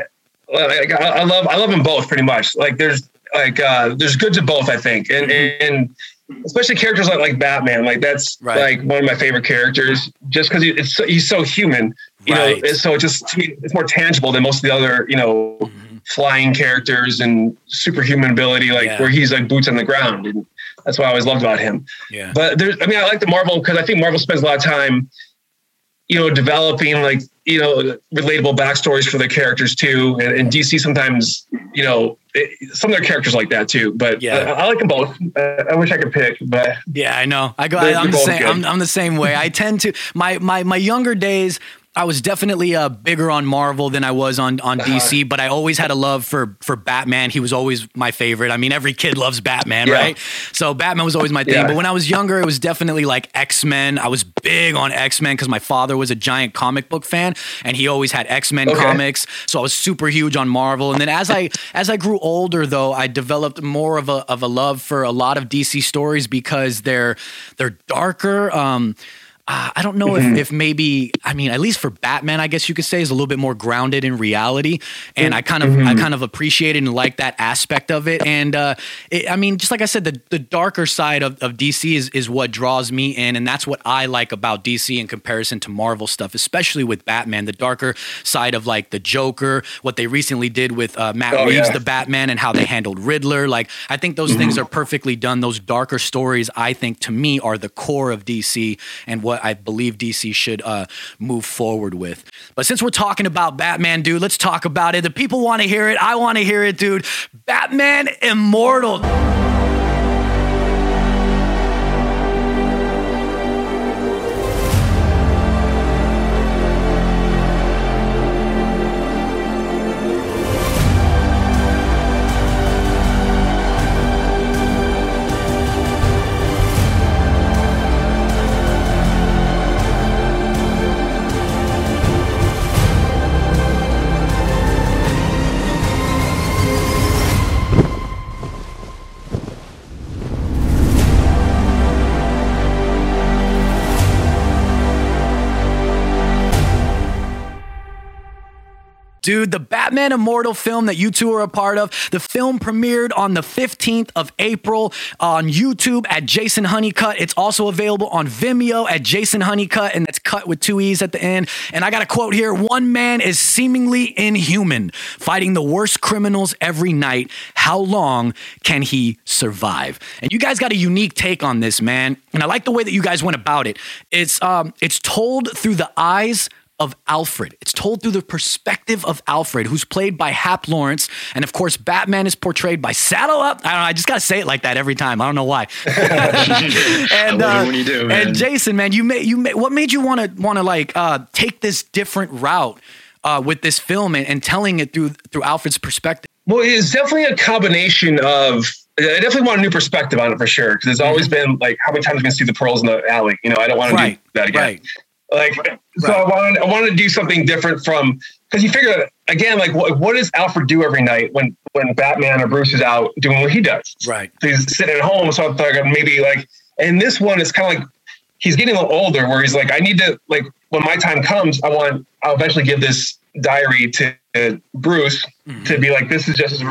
Speaker 4: I love them both pretty much. Like there's good to both, I think, and especially characters like Batman. Like that's like one of my favorite characters, just because he's so human. You know, so it's more tangible than most of the other flying characters and superhuman ability, where he's like boots on the ground, and that's what I always loved about him. Yeah. But I like the Marvel because I think Marvel spends a lot of time, developing relatable backstories for their characters too. And DC sometimes, some of their characters like that too, but I like them both. I wish I could pick, but
Speaker 1: yeah, I know. I'm the same way. I tend to, my younger days, I was definitely bigger on Marvel than I was on DC, but I always had a love for Batman. He was always my favorite. I mean, every kid loves Batman, right? So Batman was always my thing. But when I was younger, it was definitely like X-Men. I was big on X-Men because my father was a giant comic book fan, and he always had X-Men comics. So I was super huge on Marvel. And then as I grew older, though, I developed more of a love for a lot of DC stories because they're darker. I don't know if maybe, I mean, at least for Batman, I guess you could say, is a little bit more grounded in reality. And I kind of appreciated and like that aspect of it. And I mean, just like I said, the darker side of DC is what draws me in. And that's what I like about DC in comparison to Marvel stuff, especially with Batman, the darker side of like the Joker, what they recently did with Matt Reeves, the Batman, and how they handled Riddler. Like, I think those things are perfectly done. Those darker stories, I think, to me, are the core of DC and what I believe DC should move forward with. But since we're talking about Batman, dude, let's talk about it. The people want to hear it. I want to hear it, dude. Batman Immortal. Dude, the Batman Immortal film that you two are a part of, the film premiered on the 15th of April on YouTube at Jason Honeycutt. It's also available on Vimeo at Jason Honeycutt, and that's cut with 2 E's at the end. And I got a quote here. "One man is seemingly inhuman, fighting the worst criminals every night. How long can he survive?" And you guys got a unique take on this, man. And I like the way that you guys went about it. It's told through the eyes of Alfred. It's told through the perspective of Alfred, who's played by Hap Lawrence. And of course, Batman is portrayed by Saddle Up. I don't know. I just got to say it like that every time. I don't know why. And
Speaker 3: when you do, man.
Speaker 1: And Jason, man, what made you want to like take this different route with this film and telling it through Alfred's perspective?
Speaker 4: Well, it's definitely a combination of, I definitely want a new perspective on it for sure. Because it's always been like, how many times are we going to see the pearls in the alley? I don't want to do that again.
Speaker 1: Right.
Speaker 4: So I wanted to do something different from, because you figure again, like what does Alfred do every night when Batman or Bruce is out doing what he does?
Speaker 1: Right.
Speaker 4: So he's sitting at home. So I thought maybe like, and this one is kind of like, he's getting a little older where he's like, I need to, like, when my time comes, I'll eventually give this diary to Bruce to be like, this is just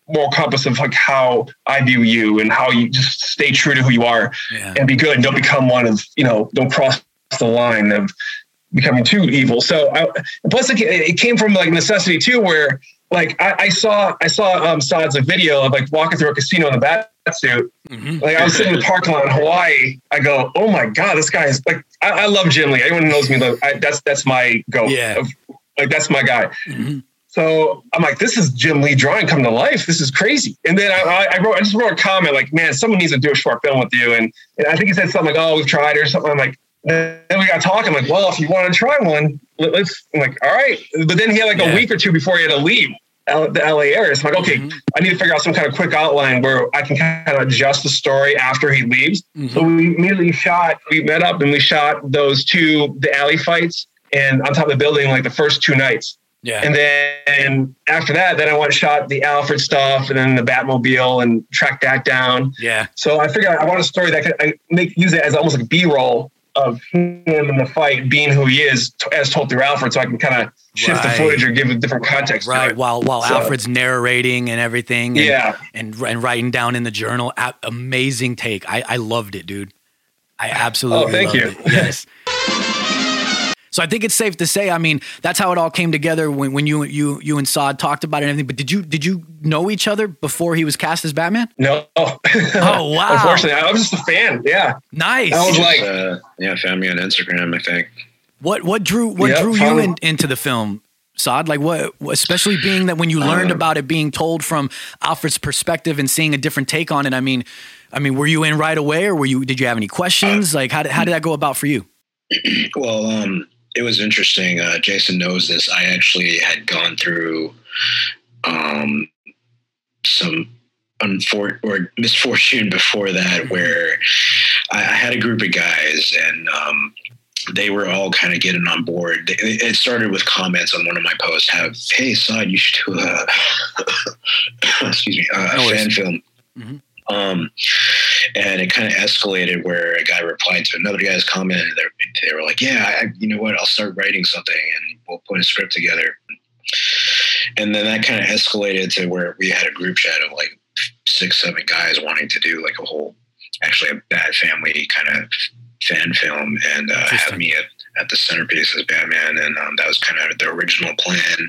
Speaker 4: moral compass of like how I view you and how you just stay true to who you are and be good and don't become one of, don't cross the line of becoming too evil. So plus it came from like necessity too, where like I saw Saad's like video of like walking through a casino in a bat suit. Mm-hmm. Like I was sitting in the parking lot in Hawaii. I go, oh my God, this guy is like, I love Jim Lee. Anyone who knows me, that's my goat. Yeah. Like that's my guy. Mm-hmm. So I'm like, this is Jim Lee drawing come to life. This is crazy. And then I just wrote a comment like, man, someone needs to do a short film with you. And I think he said something like, oh, we've tried or something. I'm like, then we got talking. I'm like, well, if you want to try one, let's. I'm like, all right. But then he had like a week or two before he had to leave the LA area. So I'm like, okay, I need to figure out some kind of quick outline where I can kind of adjust the story after he leaves. Mm-hmm. So we immediately we met up and we shot the alley fights and on top of the building like the first 2 nights. Yeah. And then after that, I went and shot the Alfred stuff and then the Batmobile and tracked that down. Yeah. So I figured I want a story that could use it as almost like B-roll of him in the fight being who he is as told through Alfred, so I can kind of shift the footage or give a different context.
Speaker 1: Right, while Alfred's narrating and everything. And writing down in the journal. Amazing take. I loved it, dude. I absolutely
Speaker 4: thank you.
Speaker 1: It. Yes. So I think it's safe to say, I mean, that's how it all came together when you and Saad talked about it and everything. But did you know each other before he was cast as Batman?
Speaker 4: No.
Speaker 1: Oh, wow.
Speaker 4: Unfortunately, I was just a fan. Yeah.
Speaker 1: Nice.
Speaker 3: I was like, found me on Instagram, I think.
Speaker 1: What drew you into the film, Saad? Like what, especially being that when you learned about it being told from Alfred's perspective and seeing a different take on it. I mean, were you in right away or did you have any questions? Like how did that go about for you?
Speaker 3: Well, it was interesting. Jason knows this. I actually had gone through some misfortune before that, where I had a group of guys and they were all kind of getting on board. It started with comments on one of my posts. Hey, Saad, you should do a fan film. Mm-hmm. And it kind of escalated where a guy replied to another guy's comment. And they were like, yeah, you know what? I'll start writing something and we'll put a script together. And then that kind of escalated to where we had a group chat of like 6-7 guys wanting to do like actually a Bat Family kind of fan film and have me at the centerpiece as Batman. And that was kind of the original plan.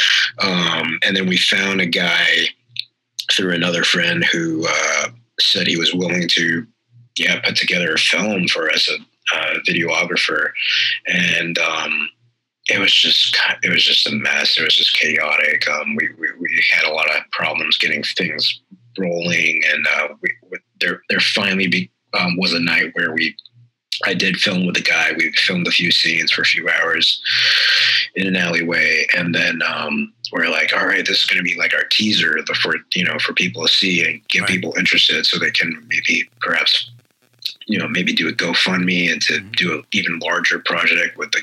Speaker 3: And then we found a guy through another friend who said he was willing to put together a film for us, a videographer. And it was just a mess. It was just chaotic. We had a lot of problems getting things rolling, and there finally was a night where I did film with a guy. We filmed a few scenes for a few hours in an alleyway, and then we're like, all right, this is going to be like our teaser for people to see and get people interested, so they can perhaps do a GoFundMe and to do an even larger project with the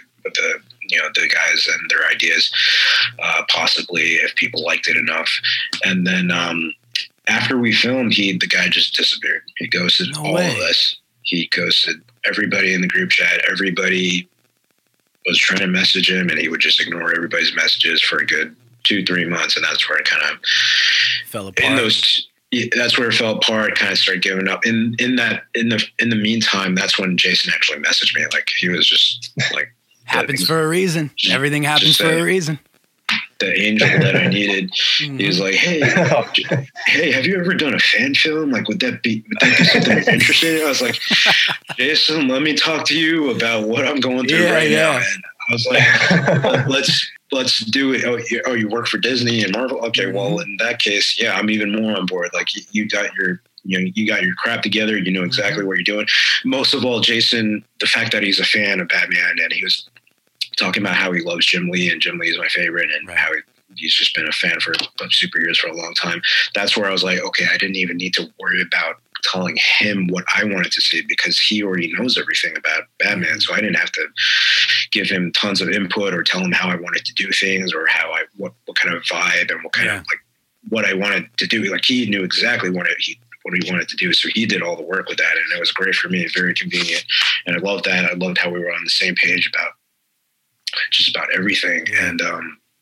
Speaker 3: guys and their ideas, possibly if people liked it enough. And then after we filmed, the guy just disappeared. He ghosted all of us. He ghosted everybody in the group chat. Everybody was trying to message him, and he would just ignore everybody's messages for a good 2-3 months. And that's where it kind of
Speaker 1: fell apart.
Speaker 3: That's where it fell apart. Kind of started giving up. In the meantime, that's when Jason actually messaged me. Like he was just like,
Speaker 1: happens for a reason. Everything happens for a reason.
Speaker 3: The angel that I needed. He was like, hey, have you ever done a fan film? Like, would that be something interesting? I was like, Jason, let me talk to you about what I'm going through now. And I was like, let's do it. Oh, you work for Disney and Marvel? Okay, well, in that case, I'm even more on board. Like you got your crap together. You know exactly what you're doing. Most of all, Jason, the fact that he's a fan of Batman, and he was talking about how he loves Jim Lee, and Jim Lee is my favorite, and how he's just been a fan of superheroes for a long time. That's where I was like, okay, I didn't even need to worry about telling him what I wanted to see, because he already knows everything about Batman. So I didn't have to give him tons of input or tell him how I wanted to do things, or what kind of vibe and what kind of what I wanted to do. Like he knew exactly what he wanted to do. So he did all the work with that, and it was great for me, very convenient. And I loved that. I loved how we were on the same page about just about everything. And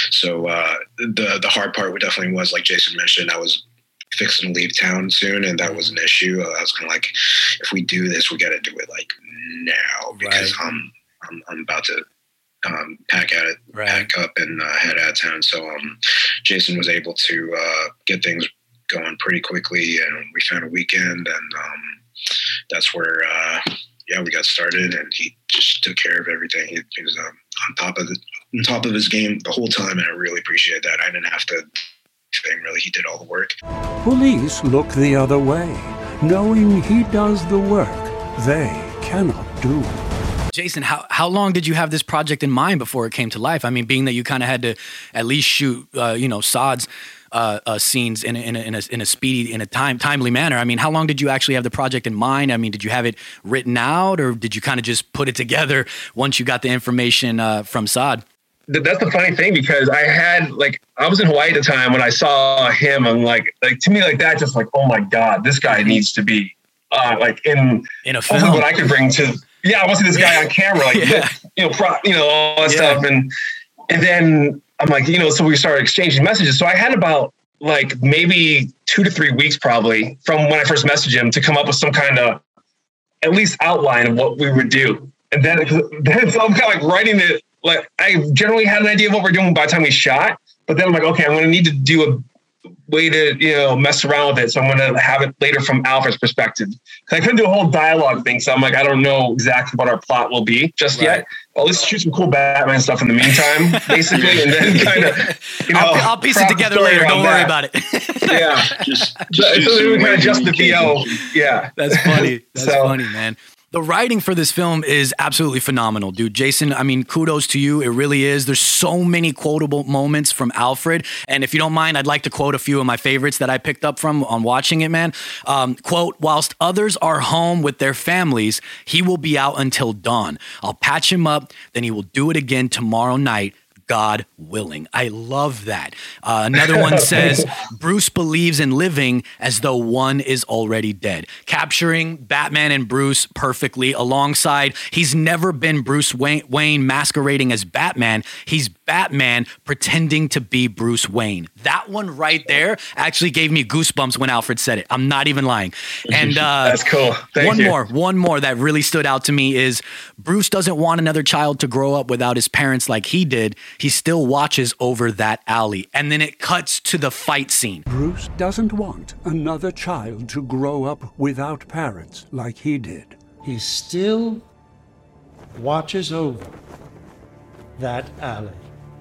Speaker 3: So the hard part definitely was, like Jason mentioned, I was fixing to leave town soon, and that was an issue. I was kind of like, if we do this, we got to do it like now, because I'm about to pack up and head out of town. So Jason was able to get things going pretty quickly, and we found a weekend, and that's where we got started, and he just took care of everything. He was on top of his game the whole time, and I really appreciate that. I didn't have to thing, really. He did all the work.
Speaker 7: Police look the other way, knowing he does the work they cannot do.
Speaker 1: Jason, how long did you have this project in mind before it came to life? I mean, being that you kind of had to at least shoot, Saad's scenes in a speedy, in a timely manner. I mean, how long did you actually have the project in mind? I mean, did you have it written out, or did you kind of just put it together once you got the information from Saad?
Speaker 4: That's the funny thing, because I was in Hawaii at the time when I saw him, and like to me, like that, just like, oh my God, this guy needs to be in
Speaker 1: a film.
Speaker 4: What I could bring to, I want to see this guy on camera, all that stuff. And then I'm like, so we started exchanging messages. So I had about like maybe 2 to 3 weeks probably from when I first messaged him to come up with some kind of at least outline of what we would do. And then so I'm kind of like writing it. Like, I generally had an idea of what we're doing by the time we shot, but then I'm like, okay, I'm going to need to do a way to, mess around with it. So I'm going to have it later from Alfred's perspective. I couldn't do a whole dialogue thing. So I'm like, I don't know exactly what our plot will be just yet. Well, let's shoot some cool Batman stuff in the meantime, basically. And then kind of,
Speaker 1: I'll piece it together later. Don't worry about it.
Speaker 4: Yeah. So we kind of adjust the VO. Yeah.
Speaker 1: That's funny. That's funny, man. The writing for this film is absolutely phenomenal, dude. Jason, I mean, kudos to you. It really is. There's so many quotable moments from Alfred. And if you don't mind, I'd like to quote a few of my favorites that I picked up from on watching it, man. Quote, whilst others are home with their families, he will be out until dawn. I'll patch him up, then he will do it again tomorrow night, God willing. I love that. Another one says, Bruce believes in living as though one is already dead. Capturing Batman and Bruce perfectly alongside, he's never been Bruce Wayne masquerading as Batman. He's Batman pretending to be Bruce Wayne. That one right there actually gave me goosebumps when Alfred said it. I'm not even lying. And
Speaker 4: that's cool.
Speaker 1: One more that really stood out to me is Bruce doesn't want another child to grow up without his parents like he did. He still watches over that alley. And then it cuts to the fight scene.
Speaker 7: Bruce doesn't want another child to grow up without parents like he did.
Speaker 8: He still watches over that alley.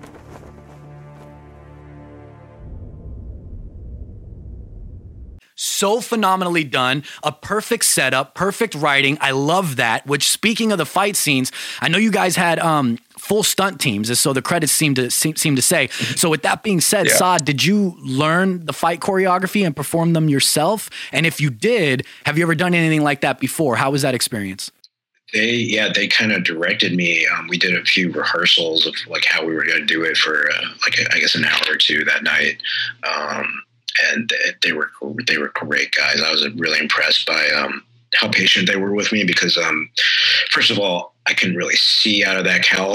Speaker 1: So phenomenally done, a perfect setup, perfect writing. I love that, which speaking of the fight scenes, I know you guys had full stunt teams, so the credits seem to say. So with that being said, Saad, did you learn the fight choreography and perform them yourself? And if you did, have you ever done anything like that before? How was that experience?
Speaker 3: They kind of directed me. We did a few rehearsals of like how we were going to do it for I guess an hour or two that night. And they were great guys. I was really impressed by how patient they were with me, because first of all, I couldn't really see out of that cowl.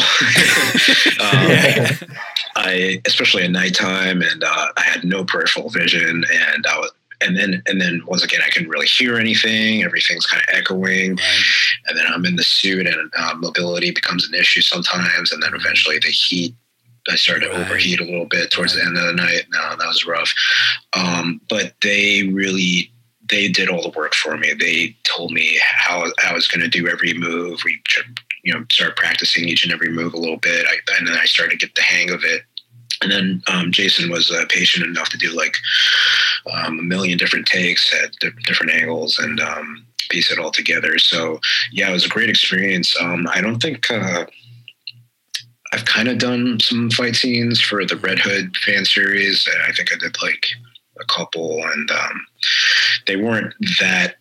Speaker 3: I especially at nighttime, and I had no peripheral vision, and then once again, I couldn't really hear anything. Everything's kind of echoing, and then I'm in the suit, and mobility becomes an issue sometimes, and then eventually the heat. I started to overheat a little bit towards the end of the night. No, that was rough. But they did all the work for me. They told me how I was going to do every move. We, started practicing each and every move a little bit. And then I started to get the hang of it. And then Jason was patient enough to do like a million different takes at different angles and piece it all together. So yeah, it was a great experience. I don't think I've kind of done some fight scenes for the Red Hood fan series. I think I did like a couple, and they weren't that.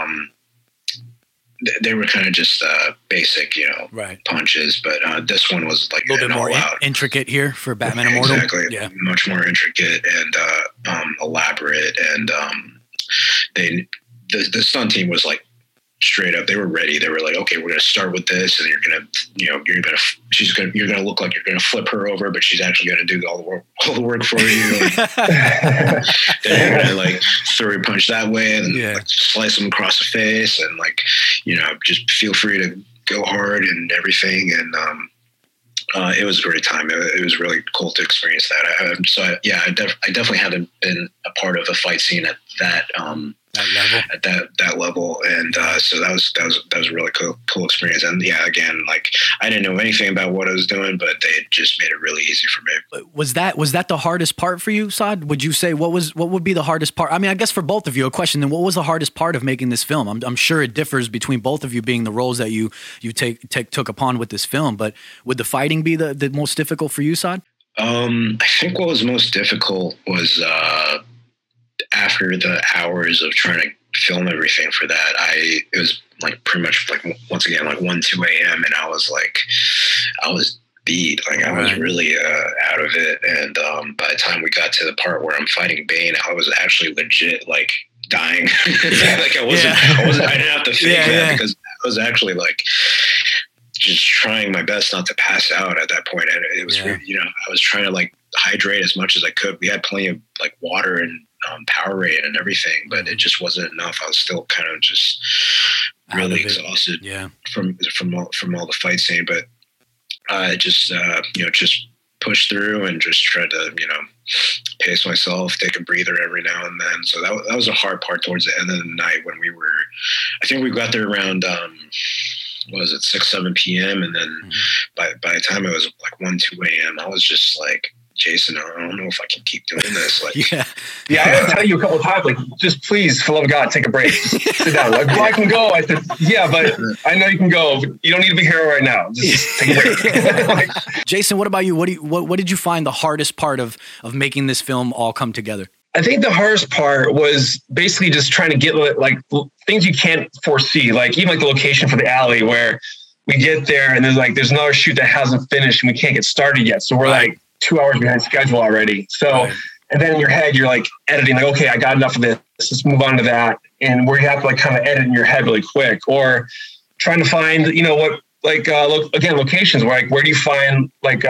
Speaker 3: They were kind of just basic, punches. But this one was like
Speaker 1: a little bit more intricate here for Batman Immortal.
Speaker 3: Exactly, much more intricate and elaborate. And the stunt team was like straight up, they were ready. They were like, okay, we're going to start with this, and you're going to look like you're going to flip her over, but she's actually going to do all the work for you. Then you're going to like throw your punch that way and like, slice them across the face, and like, just feel free to go hard and everything. And it was a great time. It was really cool to experience that. I definitely haven't been a part of a fight scene at that level. At that level, and so that was a really cool experience. And again, like I didn't know anything about what I was doing, but they just made it really easy for me.
Speaker 1: Was that the hardest part for you, Saad? Would you say what would be the hardest part? I mean, I guess for both of you, a question. Then, what was the hardest part of making this film? I'm sure it differs between both of you, being the roles that you took upon with this film. But would the fighting be the most difficult for you, Saad?
Speaker 3: I think what was most difficult was after the hours of trying to film everything for that, it was like pretty much like once again like 1-2 a.m. and I was beat, like I was really out of it. And by the time we got to the part where I'm fighting Bane, I was actually legit like dying. Like I didn't have to fake that because I was actually like just trying my best not to pass out at that point. And it was I was trying to like hydrate as much as I could. We had plenty of like water and Powerade and everything, but it just wasn't enough. I was still kind of just really exhausted from all the fight scene, but I just pushed through and just tried to pace myself, take a breather every now and then. So that was a hard part towards the end of the night when I think we got there around 6-7 p.m. and then by the time it was like 1-2 a.m. I was just like, Jason, I don't know if I can keep doing this. Like,
Speaker 4: I had to tell you a couple of times, like, just please, for the love of God, take a break. Just sit down. Like, well, I can go. I said, yeah, but I know you can go. But you don't need to be here right now. Just take a break.
Speaker 1: Jason, what about you? What did you find the hardest part of making this film all come together?
Speaker 4: I think the hardest part was basically just trying to get like things you can't foresee, like even like the location for the alley where we get there and there's another shoot that hasn't finished and we can't get started yet. So we're like 2 hours behind schedule already. So, and then in your head, you're like editing, like, okay, I got enough of this. Let's move on to that. And where you have to like kind of edit in your head really quick, or trying to find, locations where like, where do you find like,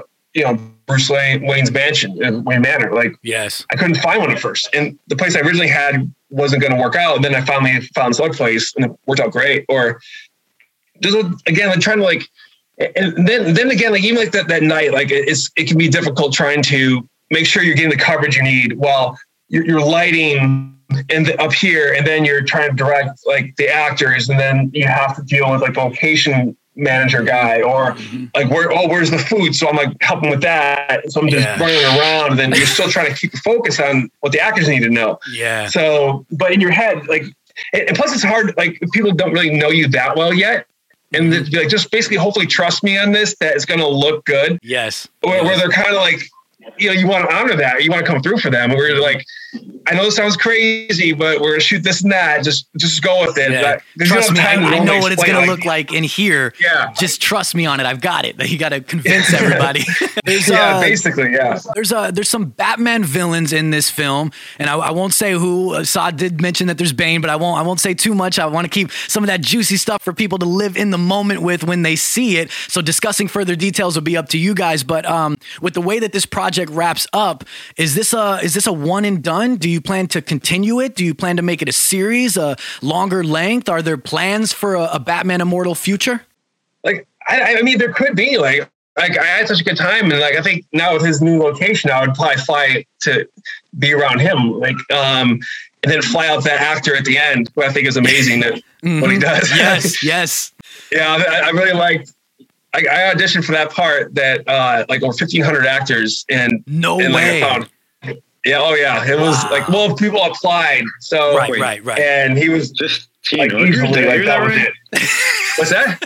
Speaker 4: Bruce Wayne's mansion, Wayne Manor? Like, yes, I couldn't find one at first. And the place I originally had wasn't going to work out. Then I finally found this other place and it worked out great. Or just again, like trying to like, and then again, like even like that night, like it can be difficult trying to make sure you're getting the coverage you need while you're lighting up here, and then you're trying to direct like the actors, and then you have to deal with like the location manager guy, or like where's the food? So I'm like helping with that. So I'm just running around, and then you're still trying to keep the focus on what the actors need to know. Yeah. So, but in your head, like, and plus it's hard. Like people don't really know you that well yet. And like, just basically, hopefully trust me on this, that it's going to look good. Yes. Where they're kind of like, you want to honor that. You want to come through for them. Where you're like, I know this sounds crazy, but we're going to shoot this and that. Just go with it.
Speaker 1: Yeah. Trust me, I know what it's going to look like in here. Yeah. Just trust me on it. I've got it. You got to convince everybody.
Speaker 4: Basically.
Speaker 1: There's some Batman villains in this film, and I won't say who. Saad did mention that there's Bane, but I won't say too much. I want to keep some of that juicy stuff for people to live in the moment with when they see it. So discussing further details will be up to you guys. But with the way that this project wraps up, is this a one and done? Do you plan to continue it? Do you plan to make it a series, a longer length? Are there plans for a Batman Immortal future?
Speaker 4: Like, I mean, there could be. Like I had such a good time, and like I think now with his new location, I would probably fly to be around him. Like, and then fly out that actor at the end, who I think is amazing that what he does.
Speaker 1: Yes.
Speaker 4: Yeah, I really liked. I auditioned for that part that like over 1,500 actors, and
Speaker 1: way.
Speaker 4: Yeah. Oh, yeah. It was like, well, people applied. So,
Speaker 1: right.
Speaker 4: And he was just like, easily like, that was it. What's that?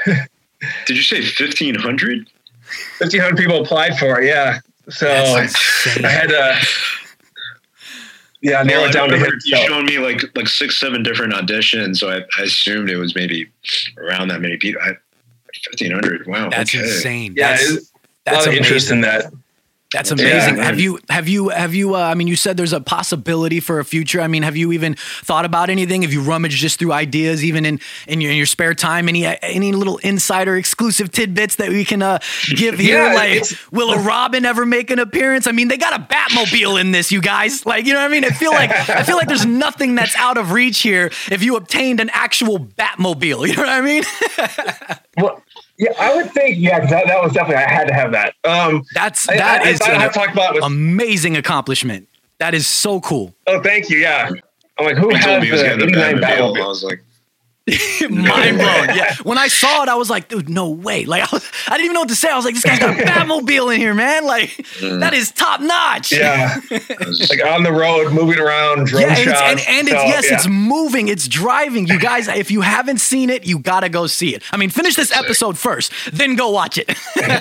Speaker 3: Did you say 1,500?
Speaker 4: 1,500 people applied for it. Yeah. So I had to, narrow it down to him.
Speaker 3: You showed me like 6-7 different auditions. So I assumed it was maybe around that many people. 1,500. Wow.
Speaker 1: That's insane.
Speaker 4: Yeah. That's a lot of interest in that.
Speaker 1: That's amazing.
Speaker 4: Yeah.
Speaker 1: Have you? I mean, you said there's a possibility for a future. I mean, have you even thought about anything? Have you rummaged just through ideas, even in your spare time? Any little insider exclusive tidbits that we can give here?
Speaker 4: Yeah,
Speaker 1: like, will a Robin ever make an appearance? I mean, they got a Batmobile in this, you guys. Like, you know what I mean? I feel like there's nothing that's out of reach here if you obtained an actual Batmobile. You know what I mean?
Speaker 4: Well, yeah, I would think, that was definitely, I had to have that.
Speaker 1: That is
Speaker 4: I've talked about it with,
Speaker 1: amazing accomplishment. That is so cool.
Speaker 4: oh, thank you. Yeah. I'm like, who
Speaker 3: He
Speaker 4: has
Speaker 3: told me he was
Speaker 4: the
Speaker 3: getting the
Speaker 4: 89
Speaker 3: Batmobile. I
Speaker 4: Batmobile?
Speaker 3: was like,
Speaker 1: Mind blown. Yeah. When I saw it, I was like, dude, no way. Like, I didn't even know what to say. I was like, this guy's got a Batmobile in here, man. Like, that is top notch.
Speaker 4: Yeah. Like on the road, moving around, drone
Speaker 1: Yeah,
Speaker 4: shots.
Speaker 1: It's moving, it's driving. You guys, if you haven't seen it, you gotta go see it. I mean, finish this episode first, then go watch it.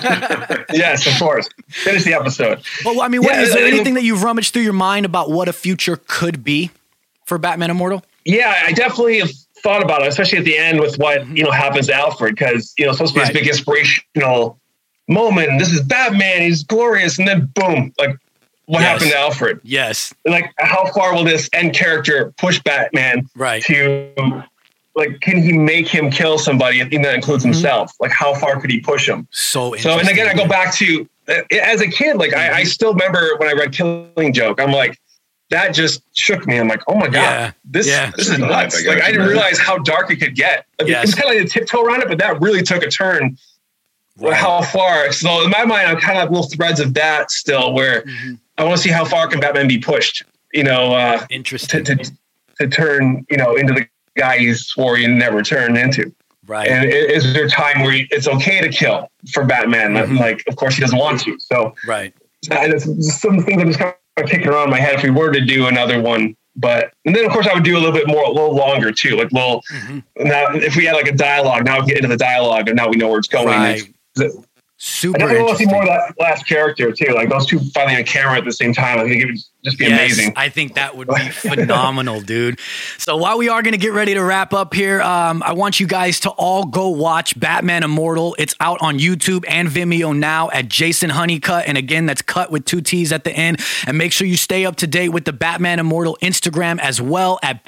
Speaker 4: Yes, of course. Finish the episode.
Speaker 1: Well, I mean, is there anything that you've rummaged through your mind about what a future could be for Batman Immortal?
Speaker 4: Yeah, I definitely have thought about it, especially at the end with what, happens to Alfred, because, it's supposed to be this big inspirational moment. This is Batman. He's glorious. And then boom, like what happened to Alfred?
Speaker 1: Yes.
Speaker 4: Like, how far will this end character push Batman to, like, can he make him kill somebody? And that includes himself. Like, how far could he push him?
Speaker 1: So interesting.
Speaker 4: So, and again, I go back to, as a kid, like, I still remember when I read Killing Joke, I'm like, that just shook me. I'm like, oh my God, this is nuts. Like, I didn't realize how dark it could get. It was kind of like a tiptoe around it, but that really took a turn. How far? So in my mind, I'm kind of have little threads of that still, where I want to see how far can Batman be pushed,
Speaker 1: interesting
Speaker 4: to turn, into the guy he swore he never turned into.
Speaker 1: Right.
Speaker 4: And is there a time where it's okay to kill for Batman? Like, of course he doesn't want to. So it's some things I'm just kind of kicking around in my head if we were to do another one. And then of course I would do a little longer too. Like, now if we had like a dialogue, now we get into the dialogue and now we know where it's going.
Speaker 1: Right. Super
Speaker 4: I definitely want to see
Speaker 1: interesting.
Speaker 4: more of that last character too. Like those two fighting on camera at the same time. I think it would just be amazing.
Speaker 1: I think that would be phenomenal, dude. So while we are going to get ready to wrap up here, I want you guys to all go watch Batman Immortal. It's out on YouTube and Vimeo now at Jason Honeycutt. And again, that's cut with 2 T's at the end. And make sure you stay up to date with the Batman Immortal Instagram as well at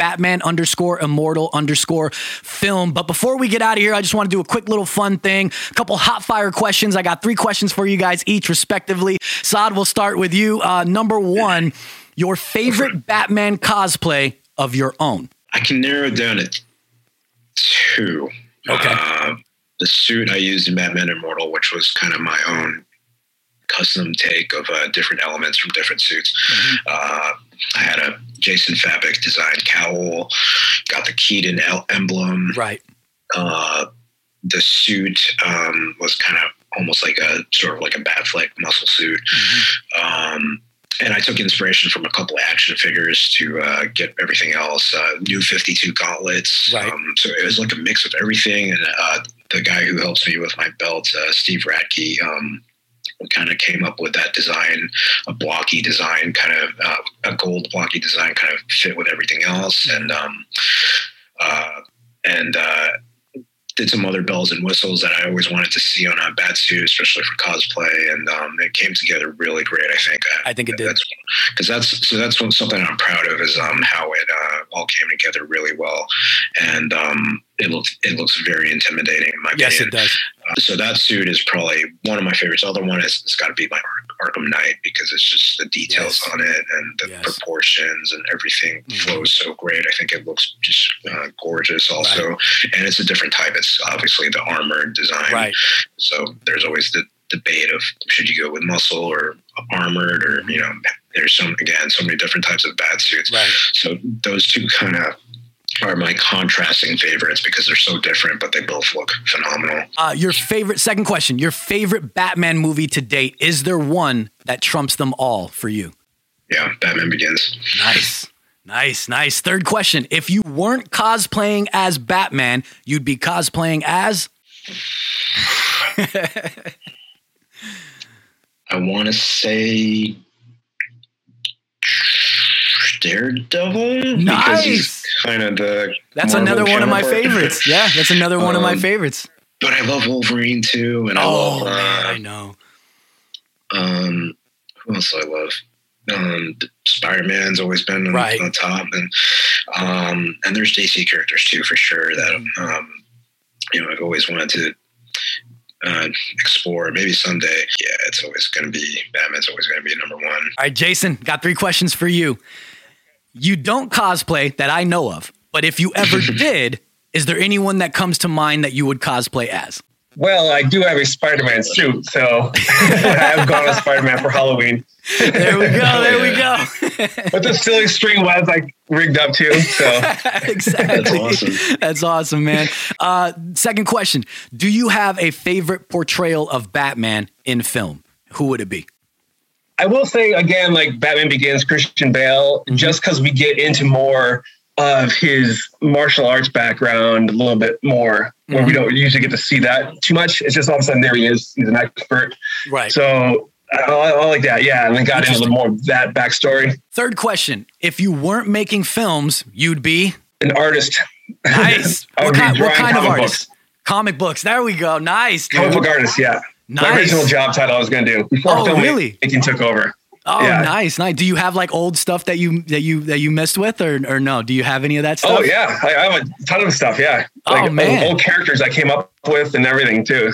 Speaker 1: Batman_Immortal_film. But before we get out of here, I just want to do a quick little fun thing. A couple hot fire questions. I got 3 questions for you guys each respectively. Saad, we'll start with you. Number 1, your favorite Batman cosplay of your own.
Speaker 3: I can narrow it down to 2.
Speaker 1: Okay.
Speaker 3: The suit I used in Batman Immortal, which was kind of my own custom take of different elements from different suits. I had a Jason Fabik designed cowl, got the Keaton emblem.
Speaker 1: Right.
Speaker 3: The suit was kind of almost like a sort of like a Batfleck muscle suit. And I took inspiration from a couple of action figures to get everything else. New 52 gauntlets.
Speaker 1: Right.
Speaker 3: So it was like a mix of everything. And the guy who helps me with my belt, Steve Radke, kind of came up with that design, a blocky design, kind of a gold blocky design, kind of fit with everything else. And did some other bells and whistles that I always wanted to see on a Batsuit, especially for cosplay, and it came together really great. I think
Speaker 1: it did.
Speaker 3: That's something I'm proud of is how it all came together really well, and it looks very intimidating in my opinion.
Speaker 1: Yes, it does.
Speaker 3: So that suit is probably one of my favorites. The other one is it's got to be my Arkham Knight because it's just the details on it and the proportions and everything flows so great. I think it looks just gorgeous also. And it's a different type. It's obviously the armored design. Right. So there's always the debate of should you go with muscle or armored or, there's so many different types of bat suits. Right. So those two kind of are my contrasting favorites because they're so different, but they both look phenomenal.
Speaker 1: Second question, your favorite Batman movie to date, is there one that trumps them all for you?
Speaker 3: Yeah, Batman Begins.
Speaker 1: Nice. Third question, if you weren't cosplaying as Batman, you'd be cosplaying as?
Speaker 3: I want to say Daredevil.
Speaker 1: Nice.
Speaker 3: Kind of
Speaker 1: that's another one of my favorites. Yeah, that's another one of my favorites.
Speaker 3: But I love Wolverine too, and
Speaker 1: I know.
Speaker 3: who else do I love? Spider-Man's always been on the top, and there's DC characters too, for sure, that I've always wanted to explore. Maybe someday. Yeah, it's always going to be Batman's always going to be number one.
Speaker 1: All right, Jason, got 3 questions for you. You don't cosplay that I know of, but if you ever did, is there anyone that comes to mind that you would cosplay as?
Speaker 4: Well, I do have a Spider-Man suit, so I have gone as Spider-Man for Halloween.
Speaker 1: There we go.
Speaker 4: With the silly string webs like rigged up too. So
Speaker 1: exactly. That's awesome, man. Second question. Do you have a favorite portrayal of Batman in film? Who would it be?
Speaker 4: I will say again, like Batman Begins, Christian Bale, just because we get into more of his martial arts background a little bit more, where we don't usually get to see that too much. It's just all of a sudden there he is. He's an expert.
Speaker 1: Right.
Speaker 4: So I like that. Yeah. And then got into a little more of that backstory.
Speaker 1: Third question. If you weren't making films, you'd be
Speaker 4: an artist.
Speaker 1: Nice. What kind of artist? Comic books. There we go. Nice, dude.
Speaker 4: Comic book artist. Yeah.
Speaker 1: Nice.
Speaker 4: My original job title I was going to do before filmmaking took over.
Speaker 1: Oh, yeah. Nice. Do you have like old stuff that you messed with, or no? Do you have any of that stuff?
Speaker 4: Oh yeah, I have a ton of stuff. Yeah, like
Speaker 1: man,
Speaker 4: old characters I came up with and everything too.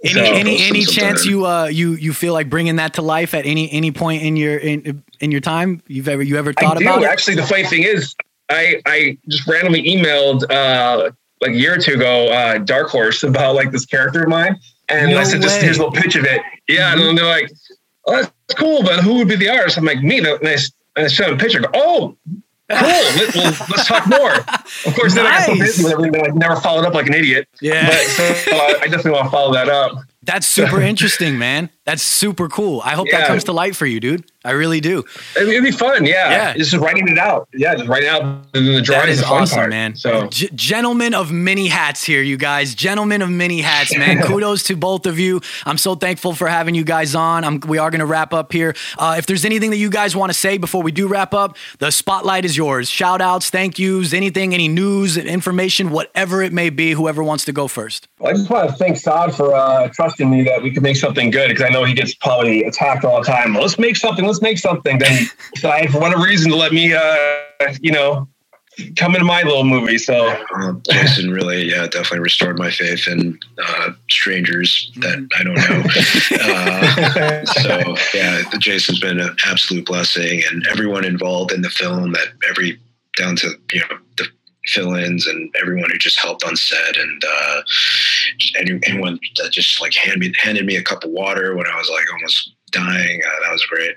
Speaker 1: Any chance you feel like bringing that to life at any point in your time? You ever thought about it?
Speaker 4: Actually, the funny thing is, I just randomly emailed like a year or two ago Dark Horse about like this character of mine, and I said, here's a little pitch of it. Yeah, and they're like, oh, that's cool, but who would be the artist? I'm like, me. And I showed him a picture. I go, oh, cool. Let's talk more. Of course, then I got so busy with everything, I never followed up like an idiot.
Speaker 1: Yeah.
Speaker 4: But I definitely want to follow that up.
Speaker 1: That's super interesting, man. That's super cool. I hope that comes to light for you, dude. I really do.
Speaker 4: It'd be fun. Yeah. Just writing it out. Yeah. Just writing it out. And the drawing is awesome, part,
Speaker 1: man.
Speaker 4: So
Speaker 1: gentlemen of many hats here, you guys. Gentlemen of many hats, man. Kudos to both of you. I'm so thankful for having you guys on. We are going to wrap up here. If there's anything that you guys want to say before we do wrap up, the spotlight is yours. Shout outs, thank yous, anything, any news, information, whatever it may be, whoever wants to go first.
Speaker 4: Well, I just want to thank Saad for trusting me that we could make something good, because I know he gets probably attacked all the time. Let's make something. Then decide for whatever reason to let me, come into my little movie. So
Speaker 3: Jason really, definitely restored my faith in strangers that I don't know. So Jason's been an absolute blessing, and everyone involved in the film, down to the fill-ins and everyone who just helped on set, and anyone that just like handed me a cup of water when I was like almost dying. That was great.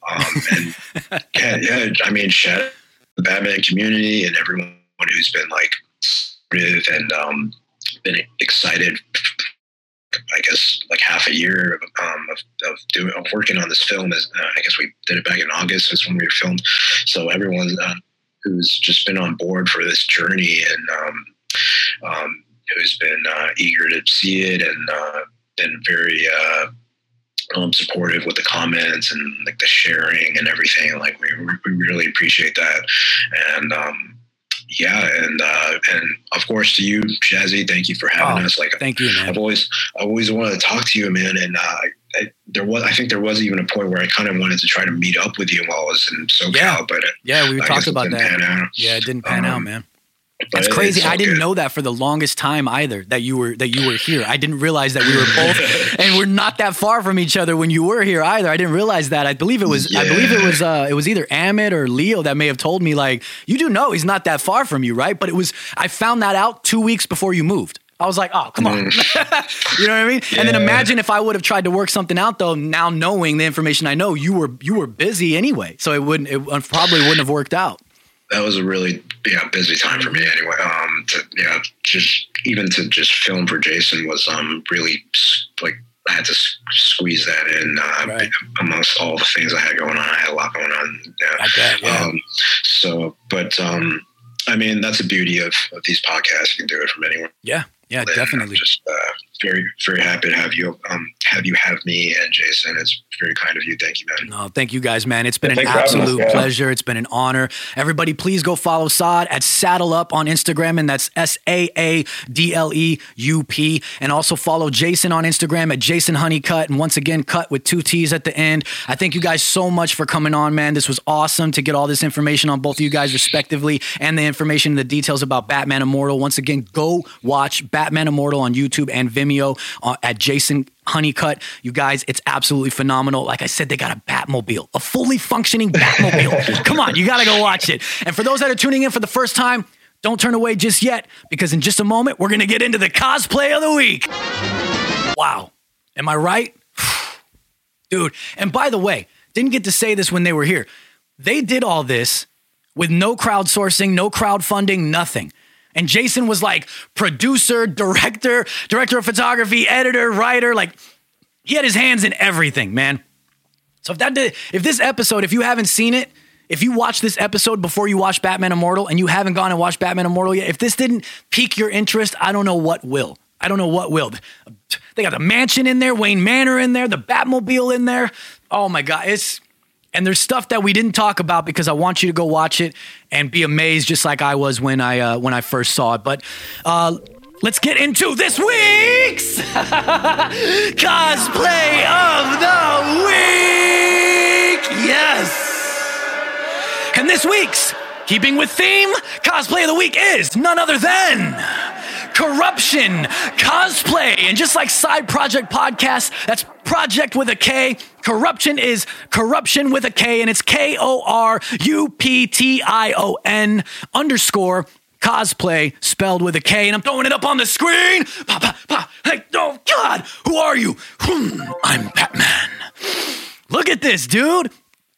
Speaker 3: And I mean, shout out the Batman community and everyone who's been like supportive and been excited. I guess like half a year of working on this film. I guess we did it back in August. That's when we filmed. So everyone who's just been on board for this journey and who's been eager to see it and been very supportive with the comments and like the sharing and everything. Like we really appreciate that. And and of course to you, Jazzy, thank you for having us. Like,
Speaker 1: thank you, man.
Speaker 3: I've always wanted to talk to you, man. And I think there was even a point where I kind of wanted to try to meet up with you while I was in SoCal, but
Speaker 1: we talked about that. Yeah, it didn't pan out, man. That's crazy. I didn't know that for the longest time either, that you were here. I didn't realize that we were both, and we're not that far from each other when you were here either. I didn't realize that. I believe it was it was either Amit or Leo that may have told me, like, you do know he's not that far from you, right? But I found that out 2 weeks before you moved. I was like, oh, come on. You know what I mean? Yeah. And then imagine if I would have tried to work something out, though, now knowing the information I know, you were busy anyway. So it probably wouldn't have worked out.
Speaker 3: That was a really busy time for me anyway. To film for Jason was really like I had to squeeze that in amongst all the things I had going on. I had a lot going on. Yeah.
Speaker 1: I bet, yeah.
Speaker 3: I mean, that's the beauty of these podcasts. You can do it from anywhere.
Speaker 1: Yeah, definitely.
Speaker 3: very, very happy to have you have me and Jason. It's very kind of you. Thank you, man.
Speaker 1: No, thank you guys, man. It's been an absolute pleasure. It's been an honor. Everybody, please go follow Saad at Saddle Up on Instagram, and that's SAADLEUP. And also follow Jason on Instagram at Jason Honeycutt. And once again, cut with 2 T's at the end. I thank you guys so much for coming on, man. This was awesome to get all this information on both of you guys respectively, and the information and the details about Batman Immortal. Once again, go watch Batman Immortal on YouTube and Vimeo at Jason Honeycutt. You guys, it's absolutely phenomenal. Like I said, they got a Batmobile, a fully functioning Batmobile. Come on, you got to go watch it. And for those that are tuning in for the first time, don't turn away just yet, because in just a moment, we're going to get into the cosplay of the week. Wow. Am I right? Dude. And by the way, didn't get to say this when they were here. They did all this with no crowdsourcing, no crowdfunding, nothing. And Jason was like producer, director of photography, editor, writer. Like, he had his hands in everything, man. So if this episode, if you haven't seen it, if you watched this episode before you watched Batman Immortal and you haven't gone and watched Batman Immortal yet, if this didn't pique your interest, I don't know what will. I don't know what will. They got the mansion in there, Wayne Manor in there, the Batmobile in there. Oh my God. And there's stuff that we didn't talk about because I want you to go watch it and be amazed, just like I was when I first saw it. But let's get into this week's cosplay of the week. Yes. And this week's, keeping with theme, cosplay of the week is none other than Corruption Cosplay. And just like Side Project Podcast, that's Project with a K. Corruption is Corruption with a K, and it's KORUPTION_ cosplay spelled with a K. And I'm throwing it up on the screen. Hey, oh God, who are you? I'm Batman. Look at this, dude.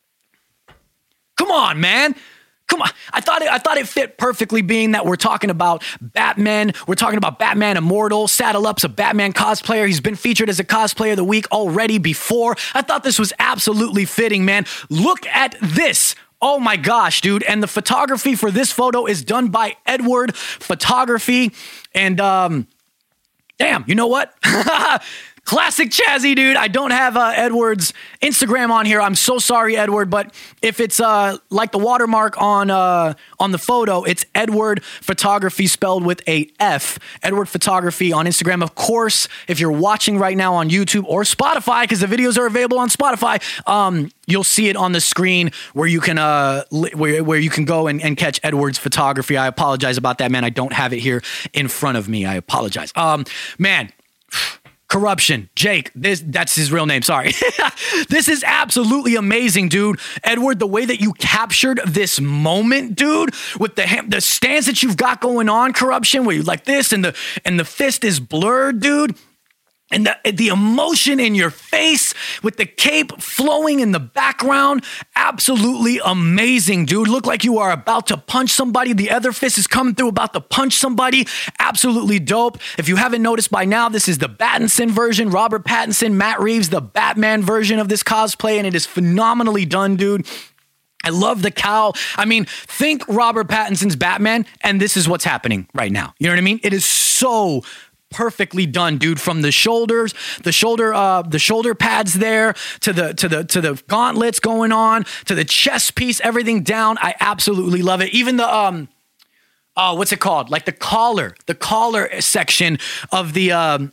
Speaker 1: Come on, man. Come on. I thought it fit perfectly, being that we're talking about Batman. We're talking about Batman Immortal. Saddle Up's a Batman cosplayer. He's been featured as a cosplayer of the week already before. I thought this was absolutely fitting, man. Look at this. Oh my gosh, dude. And the photography for this photo is done by Edward Photography. And damn, you know what? Classic Chazzy, dude. I don't have Edward's Instagram on here. I'm so sorry, Edward. But if it's like the watermark on the photo, it's Edward Photography spelled with a F. Edward Photography on Instagram. Of course, if you're watching right now on YouTube or Spotify, because the videos are available on Spotify, you'll see it on the screen where you can where you can go and catch Edward's Photography. I apologize about that, man. I don't have it here in front of me. I apologize. Man. Corruption. Jake, that's his real name. Sorry. This is absolutely amazing, dude. Edward, the way that you captured this moment, dude, with the stance that you've got going on, Corruption, where you like this and the fist is blurred, dude. And the emotion in your face with the cape flowing in the background, absolutely amazing, dude. Look like you are about to punch somebody. The other fist is coming through, about to punch somebody. Absolutely dope. If you haven't noticed by now, this is the Pattinson version. Robert Pattinson, Matt Reeves, the Batman version of this cosplay, and it is phenomenally done, dude. I love the cowl. I mean, think Robert Pattinson's Batman, and this is what's happening right now. You know what I mean? It is so perfectly done, dude. From the shoulders, the shoulder pads there to the gauntlets going on to the chest piece, everything down. I absolutely love it. Even the what's it called? Like the collar section of the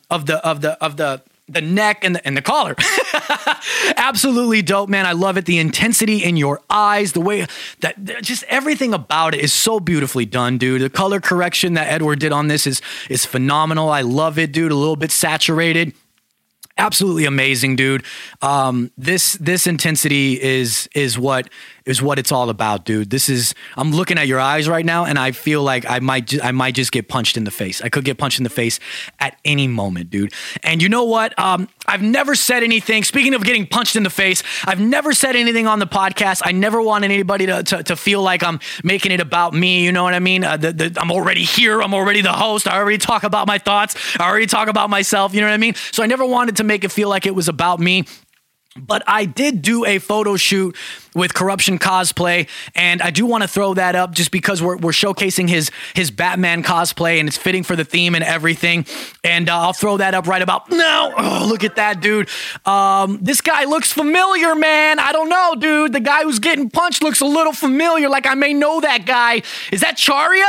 Speaker 1: neck and the collar. Absolutely dope, man. I love it. The intensity in your eyes, the way that just everything about it is so beautifully done, dude. The color correction that Edward did on this is phenomenal. I love it, dude. A little bit saturated. Absolutely amazing, dude. This intensity is what it's all about, dude. I'm looking at your eyes right now, and I feel like I might just get punched in the face. I could get punched in the face at any moment, dude. And you know what? I've never said anything. Speaking of getting punched in the face, I've never said anything on the podcast. I never wanted anybody to feel like I'm making it about me. You know what I mean? I'm already here. I'm already the host. I already talk about my thoughts. I already talk about myself. You know what I mean? So I never wanted to make it feel like it was about me. But I did do a photo shoot with Corruption Cosplay, and I do want to throw that up just because we're showcasing his Batman cosplay, and it's fitting for the theme and everything. And I'll throw that up right about now. Oh, look at that, dude. This guy looks familiar, man. I don't know, dude. The guy who's getting punched looks a little familiar, like I may know that guy. Is that Chario?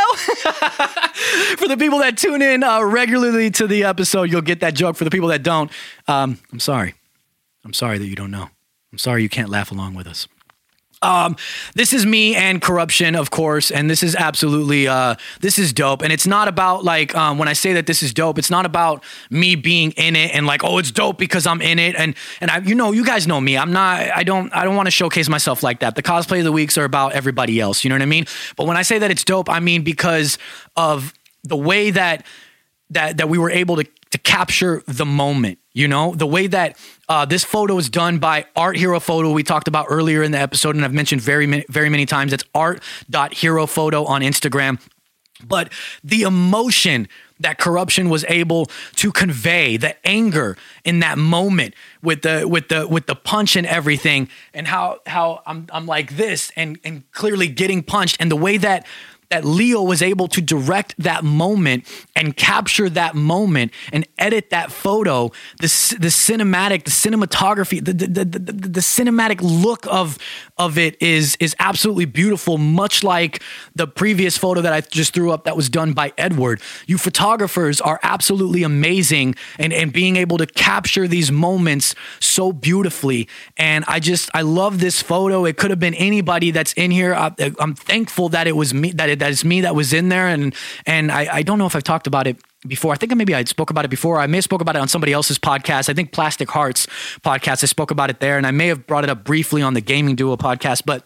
Speaker 1: For the people that tune in regularly to the episode, you'll get that joke. For the people that don't, I'm sorry. I'm sorry that you don't know. I'm sorry you can't laugh along with us. This is me and Corruption, of course, and this is absolutely, this is dope. And it's not about like, when I say that this is dope, it's not about me being in it and like, oh, it's dope because I'm in it. And I, you guys know me. I don't want to showcase myself like that. The cosplay of the weeks are about everybody else. You know what I mean? But when I say that it's dope, I mean because of the way that we were able to capture the moment, the way that this photo is done by Art Hero Photo. We talked about earlier in the episode, and I've mentioned very many times. It's art.herophoto on Instagram. But the emotion that Corruption was able to convey, the anger in that moment with the punch and everything, and how I'm like this and clearly getting punched, and the way that Leo was able to direct that moment and capture that moment and edit that photo, the cinematic, the cinematography, the cinematic look of it is absolutely beautiful, much like the previous photo that I just threw up that was done by Edward. You photographers are absolutely amazing and being able to capture these moments so beautifully. And I love this photo. It could have been anybody that's in here. I'm thankful that it was me, that it's me that was in there. And I don't know if I've talked about it before. I think maybe I spoke about it before. I may have spoke about it on somebody else's podcast. I think Plastic Hearts podcast. I spoke about it there, and I may have brought it up briefly on the Gaming Duo podcast, but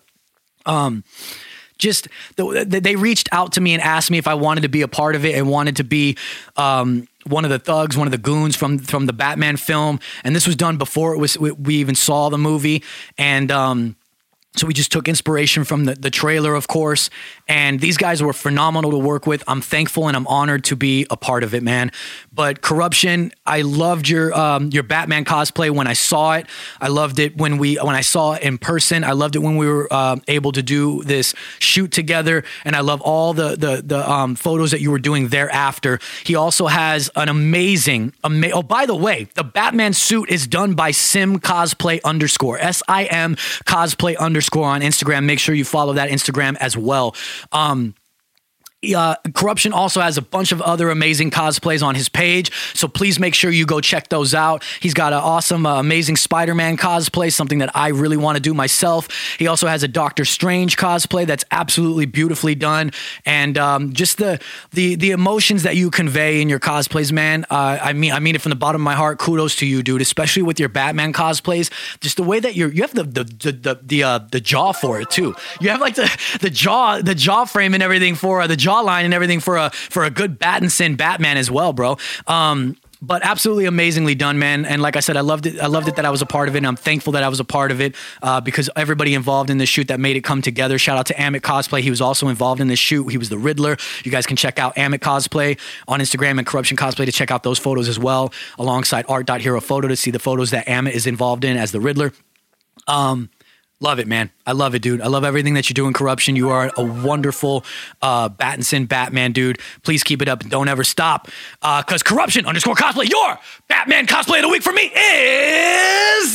Speaker 1: they reached out to me and asked me if I wanted to be a part of it and wanted to be one of the thugs, one of the goons from the Batman film. And this was done before we even saw the movie. And so we just took inspiration from the trailer, of course, and these guys were phenomenal to work with. I'm thankful and I'm honored to be a part of it, man. But Corruption, I loved your Batman cosplay when I saw it. I loved it when I saw it in person. I loved it when we were able to do this shoot together, and I love all the photos that you were doing thereafter. He also has an amazing. Oh, by the way, the Batman suit is done by Sim Cosplay _ SIM Cosplay _ on Instagram. Make sure you follow that Instagram as well. Corruption also has a bunch of other amazing cosplays on his page, so please make sure you go check those out. He's got an awesome, amazing Spider-Man cosplay, something that I really want to do myself. He also has a Doctor Strange cosplay that's absolutely beautifully done, and just the emotions that you convey in your cosplays, man. I mean it from the bottom of my heart. Kudos to you, dude, especially with your Batman cosplays. Just the way that you have the jaw for it too. You have like the jaw frame and everything for the jawline and everything for a good Pattinson Batman as well, bro. But absolutely amazingly done, man. And like I said, I loved it that I was a part of it, and I'm thankful that I was a part of it because everybody involved in this shoot that made it come together. Shout out to Amit Cosplay. He was also involved in this shoot. He was the Riddler. You guys can check out Amit Cosplay on Instagram and Corruption Cosplay to check out those photos as well, alongside art.herophoto to see the photos that Amit is involved in as the Riddler. Love it, man. I love it, dude. I love everything that you do in Corruption. You are a wonderful Pattinson Batman, dude. Please keep it up and don't ever stop. Because Corruption _ cosplay, your Batman cosplay of the week for me is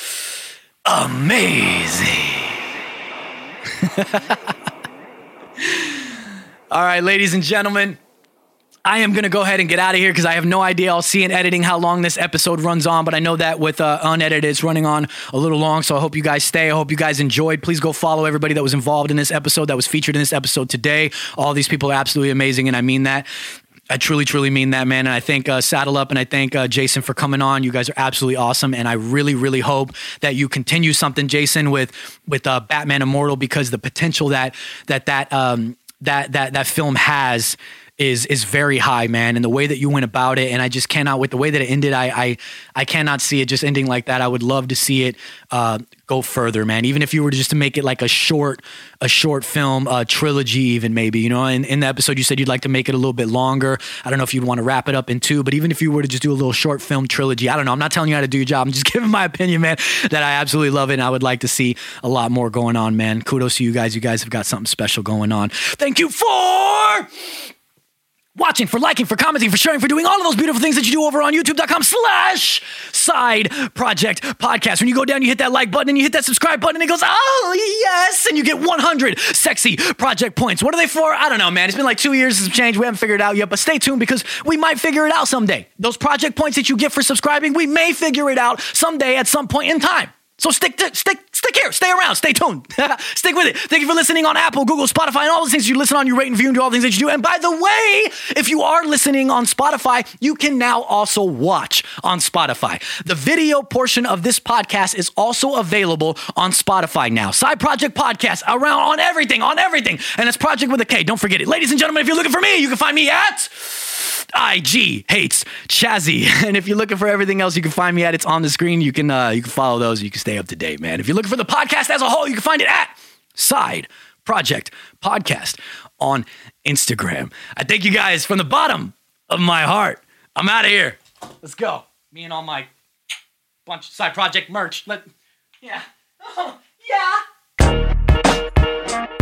Speaker 1: amazing. All right, ladies and gentlemen. I am going to go ahead and get out of here because I have no idea. I'll see in editing how long this episode runs on, but I know that with unedited, it's running on a little long, so I hope you guys stay. I hope you guys enjoyed. Please go follow everybody that was involved in this episode, that was featured in this episode today. All these people are absolutely amazing, and I mean that. I truly, truly mean that, man. And I thank Saddle Up and I thank Jason for coming on. You guys are absolutely awesome, and I really, really hope that you continue something, Jason, with Batman Immortal, because the potential that film has is very high, man. And the way that you went about it, and I just cannot, with the way that it ended, I cannot see it just ending like that. I would love to see it go further, man. Even if you were just to make it like a short film, trilogy even maybe, you know, in the episode you said you'd like to make it a little bit longer. I don't know if you'd want to wrap it up in 2, but even if you were to just do a little short film trilogy, I don't know. I'm not telling you how to do your job. I'm just giving my opinion, man, that I absolutely love it. And I would like to see a lot more going on, man. Kudos to you guys. You guys have got something special going on. Thank you for watching, for liking, for commenting, for sharing, for doing all of those beautiful things that you do over on youtube.com/Side Project Podcast. When you go down, you hit that like button and you hit that subscribe button and it goes, oh yes, and you get 100 sexy project points. What are they for? I don't know, man. It's been like 2 years since change. We haven't figured it out yet, but stay tuned because we might figure it out someday. Those project points that you get for subscribing, we may figure it out someday at some point in time. So stick here, stay around, stay tuned, stick with it. Thank you for listening on Apple, Google, Spotify, and all the things you listen on. You rate and view and do all the things that you do. And by the way, if you are listening on Spotify, you can now also watch on Spotify. The video portion of this podcast is also available on Spotify now. Side Project Podcast, around on everything, and it's Project with a K. Don't forget it. Ladies and gentlemen, if you're looking for me, you can find me at IG Hates Chazzy. And if you're looking for everything else, you can find me at, it's on the screen. You can follow those. You can stay up to date, man. If you're looking for the podcast as a whole, you can find it at Side Project Podcast on Instagram. I thank you guys from the bottom of my heart. I'm out of here. Let's go. Me and all my bunch of Side Project merch. Yeah. Oh, yeah.